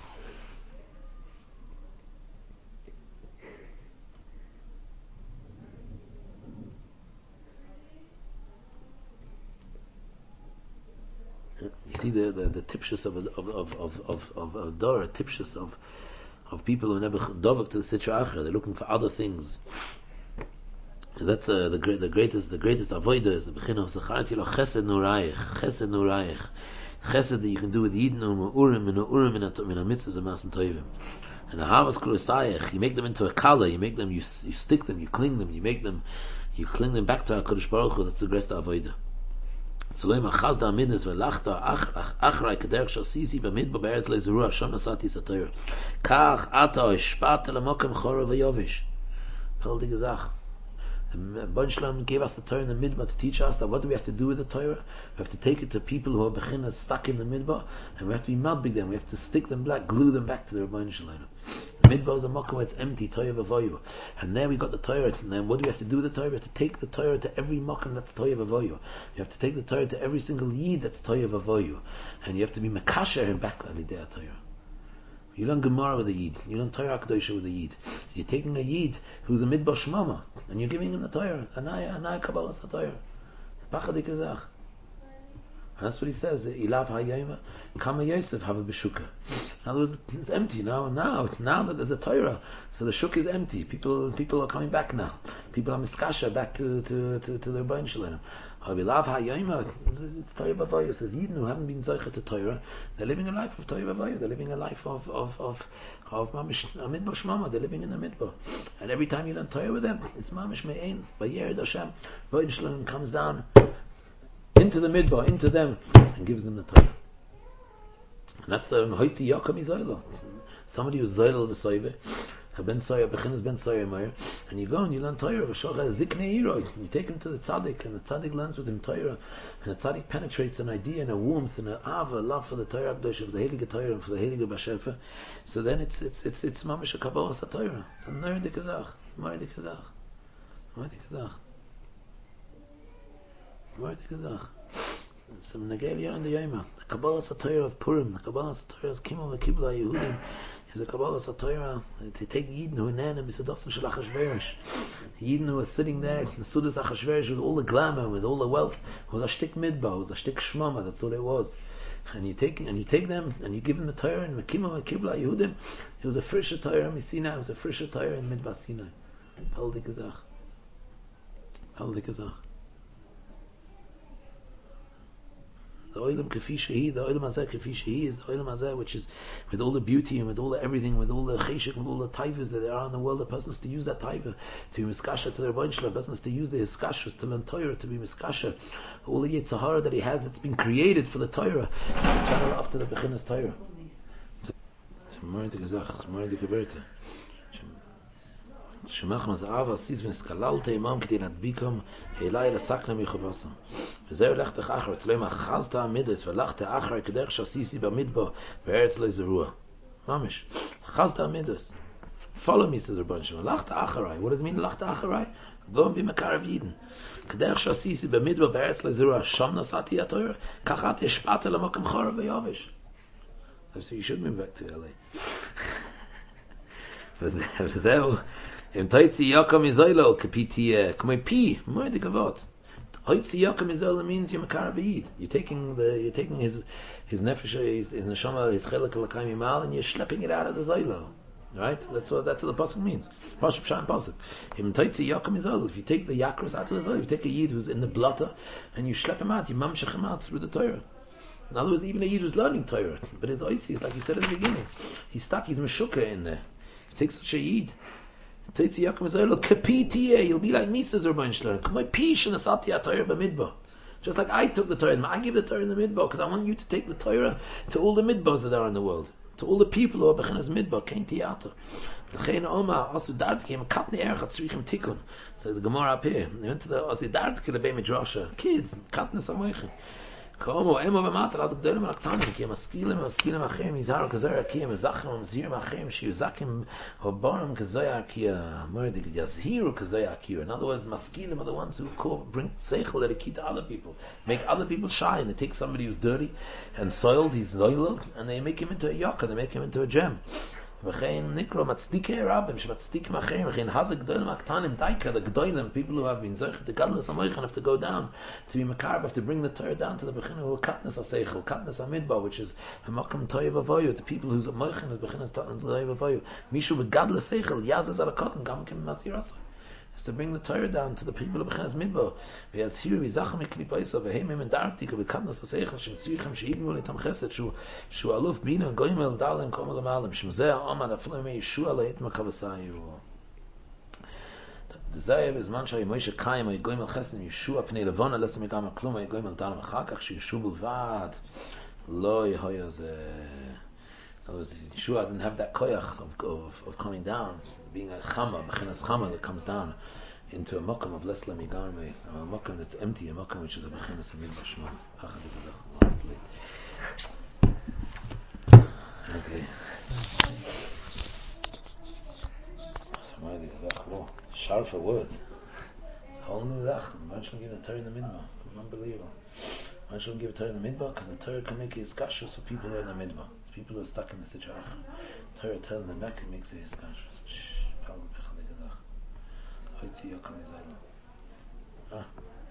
you see the the, the tipshus of of of of of of, of Dora, tipshus of of people who never dovak to the sitra achra. They're looking for other things. Because that's uh, the great the greatest the greatest avodah is the beginning of Zacharati lo chesed nurayich, chesed nurayich, chesed that you can do with Yidden or urim and urim and a mitzvahs and masan tovim. And the havas kurusayich, you make them into a kala, you make them, you you stick them, you cling them, you make them, you cling them back to HaKadosh Baruch Hu. That's the greatest avodah. So lo imachaz da midnes velachta ach achray kederch shel sisi b'midbar be'eretz le'zurua shon asati satorah kach ata ishpat lemokem chorov v'yovish. Feldige Zach. The Rebbeinu Shalom gave us the Torah in the midbar to teach us that what do we have to do with the Torah? We have to take it to people who are bechinas stuck in the midbar, and we have to be madbig them. We have to stick them back, glue them back to the Rebbeinu Shalom. The midbar is a makom where it's empty, Torah v'avoyu. And there we got the Torah. And then what do we have to do with the Torah? We have to take the Torah to every makom that's Torah v'avoyu. You have to take the Torah to every single yid that's Torah v'avoyu. And you have to be mekasher him back on the day of Torah. You learn Gemara with a Yid. You learn Torah Kedosha with a Yid. So you're taking a Yid who's a Midbar Shmama, and you're giving him the Torah. Anaya, Anaya Kabbalah Torah. Pachadik Ezach. And that's what he says. Ilav Hayayma, Kama Yosef have a Beshuka. In other words, it's empty now. Now, now that there's a Torah, so the Shuk is empty. People, people are coming back now. People are miskasha back to to to, to their Rebbeinu Shalom. Ilav Hayayma, it's Torah B'Avoyu. It says Yidden who haven't been Zocher to Torah, they're living a life of Torah B'Avoyu. They're living a life of of of of Mamish Midbar Shmama. They're living in the Midbar. And every time you learn Torah with them, it's Mamish Me'ein. V'yered Hashem, Rebbeinu Shalom comes down into the midbar, into them, and gives them the Torah. And that's the Hoitzi Yaakam Izoyla. Somebody who's Zoyla v'Soive, Ben Soyer, Bechinas Ben Soyer Meir, and you go and you learn Torah, V'Shocha Ziknei Hiroi. You take him to the Tzaddik, and the Tzaddik learns with him Torah, and the Tzaddik penetrates an idea and a warmth and an ava, love for the Torah Akdosh, for the Heilige Torah, and for the Heilige Bashefa. So then it's it's it's it's Mamish a Kabbalah Torah. It's a Nerdik Kazach, Nerdik Kazach, Nerdik Kazach. Word Kazach. Some Nagelia and the Yoma. The Kabbalah Satira of Purim, the Kabbalah Satira of Kimel Kibla Yehudim is a Kabbalah Satira to take Yidden who nan and Bisadosan Shel Achashverosh. Yidden who are sitting there in the Sudas Achashverosh with all the glamour, with all the wealth, was a shtik midbar, was a shtik shmama, that's all it was. And you take and you take them and you give them the Torah and Kimel Kibla Yehudim. It was a frisher Torah in Sinai, it was a frisher Torah in Midbar Sinai. Paldi Kazach. Paldi Kazach. The Olam Kafi Shehi, the Olam Hazeh Kafi Shehi is the Olam Hazeh which is with all the beauty and with all the everything, with all the cheshik, with all the taivas that there are in the world. The person has to use that taiva to be miskasha to their Rebbeinu Shalom. The person has to use the hiskashas to learn Torah, to be miskasha. All the yitzhahara that he has that's been created for the Torah, to channel up to the bechinas Torah. שמח מזעב עסיס ונסקללת עמם כדי להדביקם אליי לסקנה מחובסם וזהו לכת אחר אצלם אחזת המדרס ולכת אחר כדרך שעשיסי במדבר בארץ לא זרוע ממש אחזת המדרס follow me says Rabban Shimon לכת אחריי what does it mean לכת אחריי go and be מקרב יידן כדרך שעשיסי במדבר בארץ לא זרוע שם נסעתי התואר ככה את השפעת למקום חורב ויובש so you should move back to L A וזהו Im Taitzi Yakam Izoilo Kapiti Kamei P Moed Gavot. Taitzi Yakam Izoilo means you're Makar B'Yid. You're taking the you're taking his his nefesh, his, his neshama, his chelak l'kaim yimal, and you're schlepping it out of the Zoilo. Right? That's what that's what the pasuk means. Pasuk Pshan pasuk. Im Taitzi Yakam Izoilo. If you take the yakros out of the Zoilo, you take a Yid who's in the blotter and you schlepp him out, you mamshech him out through the Torah. In other words, even a Yid who's learning Torah, but his oisi is like he said at the beginning. He's stuck. He's meshuka in there. He takes such a Yid. Taitzi Yaakam Izoilo Kapitiye, you'll be like me, says Rebbeinu Shalom. Come my pish and asati Torah b'midbar. Just like I took the Torah, I give the Torah in the midbar because I want you to take the Torah to all the midbars that are in the world, to all the people who are bechinas midbar. Kein tiyater. L'chein Oma asu dartkim katni erchat tzrichem tikun. Says the Gemara up here. They went to the asu dartkim lebei midrasha. Kids, katni samoichem. Como emo b'matar az gdolim raktanim ki maskilim maskilim achem izhar kazer ki mezachim mzir achem shiuzakim hobarim kazer ki murdig yazhiru kazer ki. In other words, maskilim are the ones who call, bring seichel that key to other people, make other people shine. They take somebody who's dirty and soiled, he's zoiled, and they make him into a yaka, they make him into a gem. וכן נקרא מצדיקי רבים שמצדיקים אחרים וכן הזק גדולים הקטנים דייקה the גדולים people who have been זוכר to gadlus amoichan have to go down to be makarab, have to bring the Torah down to the bechina who are katnas aseichel katnas amidbar, which is hamakam toyev avoyu, the people whose amoichan is bechinas toyev avoyu mishu with gadlus seichel yazes alakotan gam kim mazirasa is to bring the Torah down to the people of bechinas midbar v'yaz hiru v'zachem eklipoisa v'heimim and darktika v'katnas aseichel shem tzrichim she'ibnu litam chesed shu shu aluf bina goimel dalim komel amalim shem zeh amad aflo me yeshua leit makavasayu the zayv is man shay moishe kaim ay goimel chesed yeshua pnei levona lesem gam klum ay goimel dalim achakach sheyeshu b'vad lo yehoyaz. Yeshua didn't have that koyach of, of, of coming down, being a chama, bechinas chama that comes down. into a makom of less lemigarme, a makom that's empty, a makom which is a bechenes of midbar shmon. Okay. Whoa, sharper words. It's a whole new zach. Man shouldn't give a Torah in the midbar. Unbelievable. Man shouldn't give a Torah in the midbar because the Torah can make it iskashus for people who are in the midbar. People who are stuck in the situation. Torah tells them back and makes it iskashus. Ah.